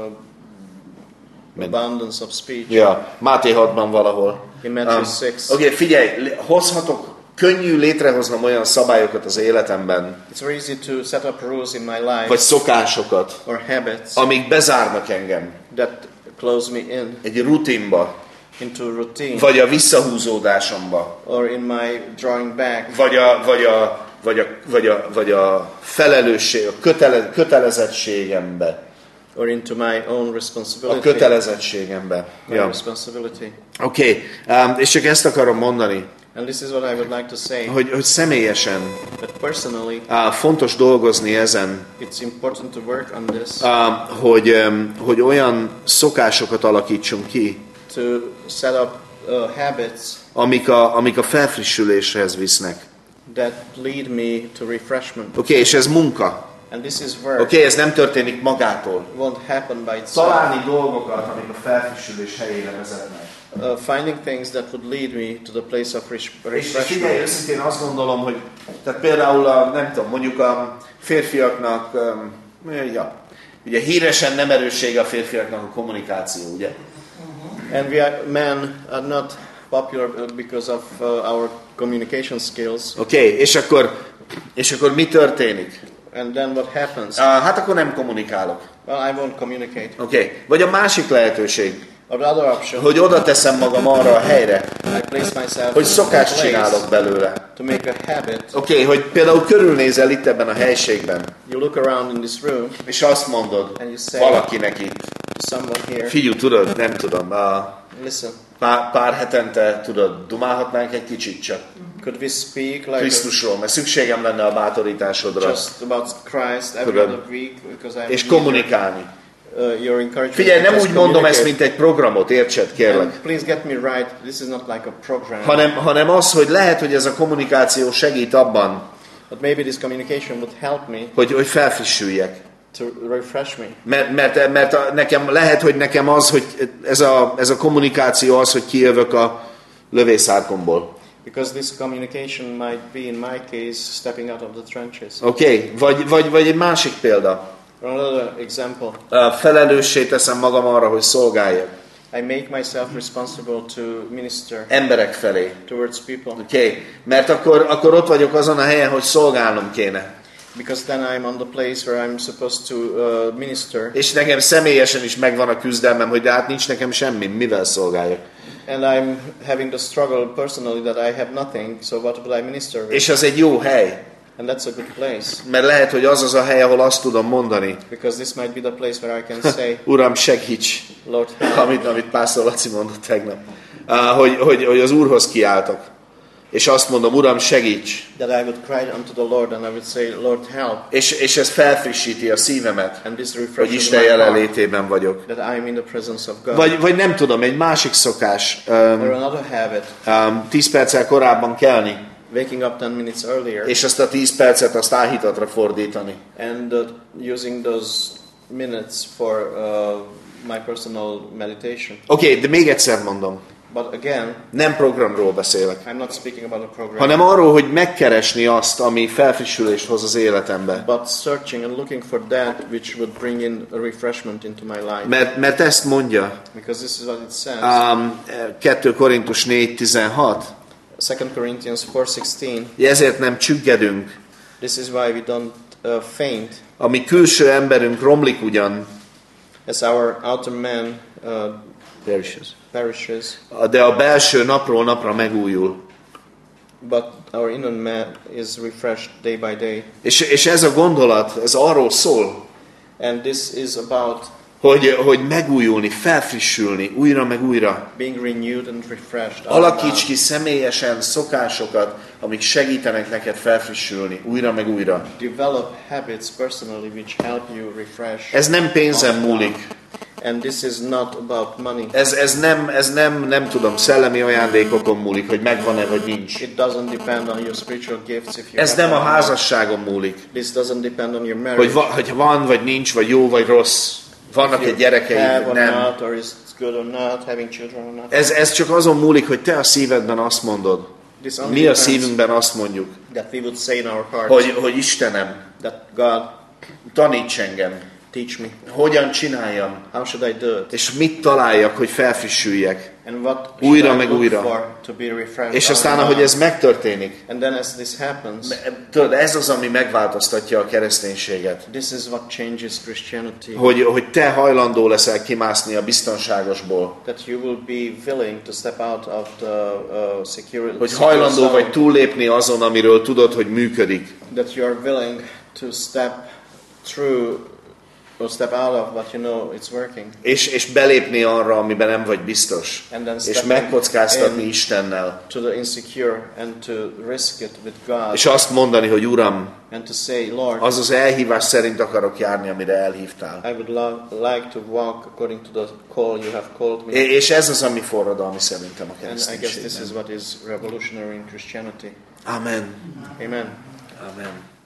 abundance of speech.
Ja, Máté hatban valahol.
In Matthew
Um,
six.
Oké, okay, figyelj, lé- hozhatok, könnyű létrehoznom olyan szabályokat az életemben,
It's very easy to set up rules in my life
vagy szokásokat,
or habits
amik bezárnak engem
that close me in
egy rutinba,
into routine
vagy a visszahúzódásomba,
or in my drawing back
vagy a, vagy a, vagy a, vagy a, vagy a felelősség, a kötele, kötelezettségembe.
or into my own
A
responsibility.
kötelezettségembe.
My
Ja.
responsibility.
Oké, okay. um, és csak ezt akarom mondani,
And this is what I would like to say,
hogy, hogy személyesen
that personally
uh, fontos dolgozni ezen,
it's important to work on this,
uh, hogy, um, hogy olyan szokásokat alakítsunk ki,
to set up uh, habits
amik a, amik a felfrissüléshez visznek.
that lead me to refreshment.
Oké, okay, és ez munka.
And this is where
Oké, okay, ez nem történik magától.
won't happen by itself.
Találni dolgokat, amik a felfrissülés helyére vezetnek.
Uh, finding things that would lead me to the place of
És
refreshment.
figyelj, őszintén azt gondolom, hogy tehát például a, nem tudom, mondjuk a férfiaknak, um, ja, ugye híresen nem erőssége a férfiaknak a kommunikáció, ugye?
And we are, men are not popular because of uh, our communication skills.
Oké, okay, és akkor és akkor mi történik?
And then what happens?
Uh, hát akkor nem kommunikálok.
Well, I won't communicate.
Oké, okay. Vagy a másik lehetőség,
Or the other option,
hogy oda teszem magam arra a helyre,
I place myself
hogy
in a
szokást
place
csinálok belőle.
to make a habit.
Oké, okay, hogy például körülnézel itt ebben a helységben,
You look around in this room,
és azt mondod
And you say-
valakinek itt,
to someone here,
figyú, tudod, nem tudom, a
listen,
pár, pár hetente, tudod, dumálhatnánk egy kicsit csak
could we speak like a,
Krisztusról, mert szükségem lenne a bátorításodra,
just about Christ every
Tudod.
other week because I
és kommunikálni.
Uh, your encouragement.
Figyelj,
to
nem
just
úgy mondom ezt,
communicate.
mint egy programot, értsed, kérlek.
And please get me right. This is not like a program.
Hanem, hanem az, hogy lehet, hogy ez a kommunikáció segít abban,
But maybe this communication would help me
hogy, hogy felfrissüljek.
to refresh me.
Mert, mert, mert a, nekem, lehet, hogy nekem az, hogy ez a, ez a kommunikáció az, hogy kijövök a lövészárkomból.
Because this communication might be, in my case, stepping out of the trenches.
Oké? Okay? Vagy, vagy, vagy egy másik példa.
Or another example,
Uh, felelőssé teszem magam arra, hogy szolgáljak.
I make myself responsible to minister
Emberek felé.
towards people.
Oké? Okay? Mert akkor, akkor ott vagyok azon a helyen, hogy szolgálnom kéne.
Because then I'm on the place where I'm supposed to uh, minister.
És nekem személyesen is megvan a küzdelmem, hogy de hát nincs nekem semmi, mivel szolgáljak.
And I'm having the struggle personally that I have nothing, so what will I minister with?
És az egy jó hely.
And that's a good place.
Mert lehet, hogy az az a hely, ahol azt tudom mondani,
Because this might be the place where I can say,
Uram, segíts,
Lord, help.
amit, amit Pásztor Laci mondott tegnap. Uh, hogy, hogy, hogy az Úrhoz kiáltok. És azt mondom, Uram, segíts.
That I would cry unto the Lord and I would say, Lord, help.
És, és ez felfrissíti a szívemet,
And this
hogy
refreshes
Isten
my heart,
jelenlétében vagyok.
that I am in the presence of God.
Vagy, vagy nem tudom, egy másik szokás.
Or
Um,
another habit,
um, tíz perccel korábban kelni,
waking up ten minutes earlier
és azt a tíz percet azt áhítatra fordítani.
and uh, using those minutes for uh, my personal meditation.
Oké, okay, de még egyszer mondom,
But again,
nem programról beszélek,
I'm not speaking about a program,
hanem arról, hogy megkeresni azt, ami felfrissülést hoz az életembe.
but searching and looking for that which would bring in a refreshment into my life.
Mert, mert ezt mondja
Because this is what it says.
um, kettő Korintus négy tizenhat.
Second Corinthians four sixteen.
Ezért nem csüggedünk.
This is why we don't uh, faint,
A mi külső emberünk romlik ugyan,
as our outer man uh, perishes,
de a belső napról napra megújul.
but our inner man is refreshed day by day.
És, és ez a gondolat, ez arról szól,
And this is about
hogy, hogy megújulni, felfrissülni, újra meg újra.
being renewed and refreshed.
Alakíts ki személyesen szokásokat, amik segítenek neked felfrissülni, újra meg újra.
Develop habits personally which help you refresh.
Ez nem pénzen múlik.
And this is not about money.
Ez, ez, nem, ez nem, nem tudom, szellemi ajándékokon múlik, hogy megvan-e vagy nincs.
It doesn't depend on your spiritual gifts if you
Ez
have
nem a
them.
házasságon múlik,
This doesn't depend on your marriage.
hogy, va, hogy van vagy nincs, vagy jó vagy rossz. Vannak egy
have
gyerekeid,
or
nem.
not, or is it good or not, having children or not.
Ez, ez csak azon múlik, hogy te a szívedben azt mondod.
This only
Mi a
depends
szívünkben azt mondjuk,
that we would say in our hearts
hogy, hogy Istenem,
that God,
taníts engem,
teach me.
hogyan csináljam,
How should I do it?
és mit találjak, hogy felfrissüljek.
And what
Újra
should I
meg
look
újra.
for to be refreshed?
És
out
aztán,
of
ahogy
God?
ez megtörténik,
And then as this happens,
tudod, ez az, ami megváltoztatja a kereszténységet.
this is what changes Christianity.
Hogy, hogy te hajlandó leszel kimászni a biztonságosból.
That you will be willing to step out of the uh, security.
Hogy hajlandó vagy túllépni azon, amiről tudod, hogy működik.
That you are willing to step through or step out of what you know it's working.
És, és belépni arra, amiben nem vagy biztos.
And then
És
step
megkockáztatni
in
Istennel.
to the insecure and to risk it with God.
És azt mondani, hogy Uram,
And to say, Lord,
az az elhívás szerint akarok járni, amire elhívtál.
I would lo- like to walk according to the call you have called me.
És ez az, ami forradalmi szerintem a
And I guess this is
kereszténységben.
what is revolutionary in Christianity.
Amen.
Amen.
Amen.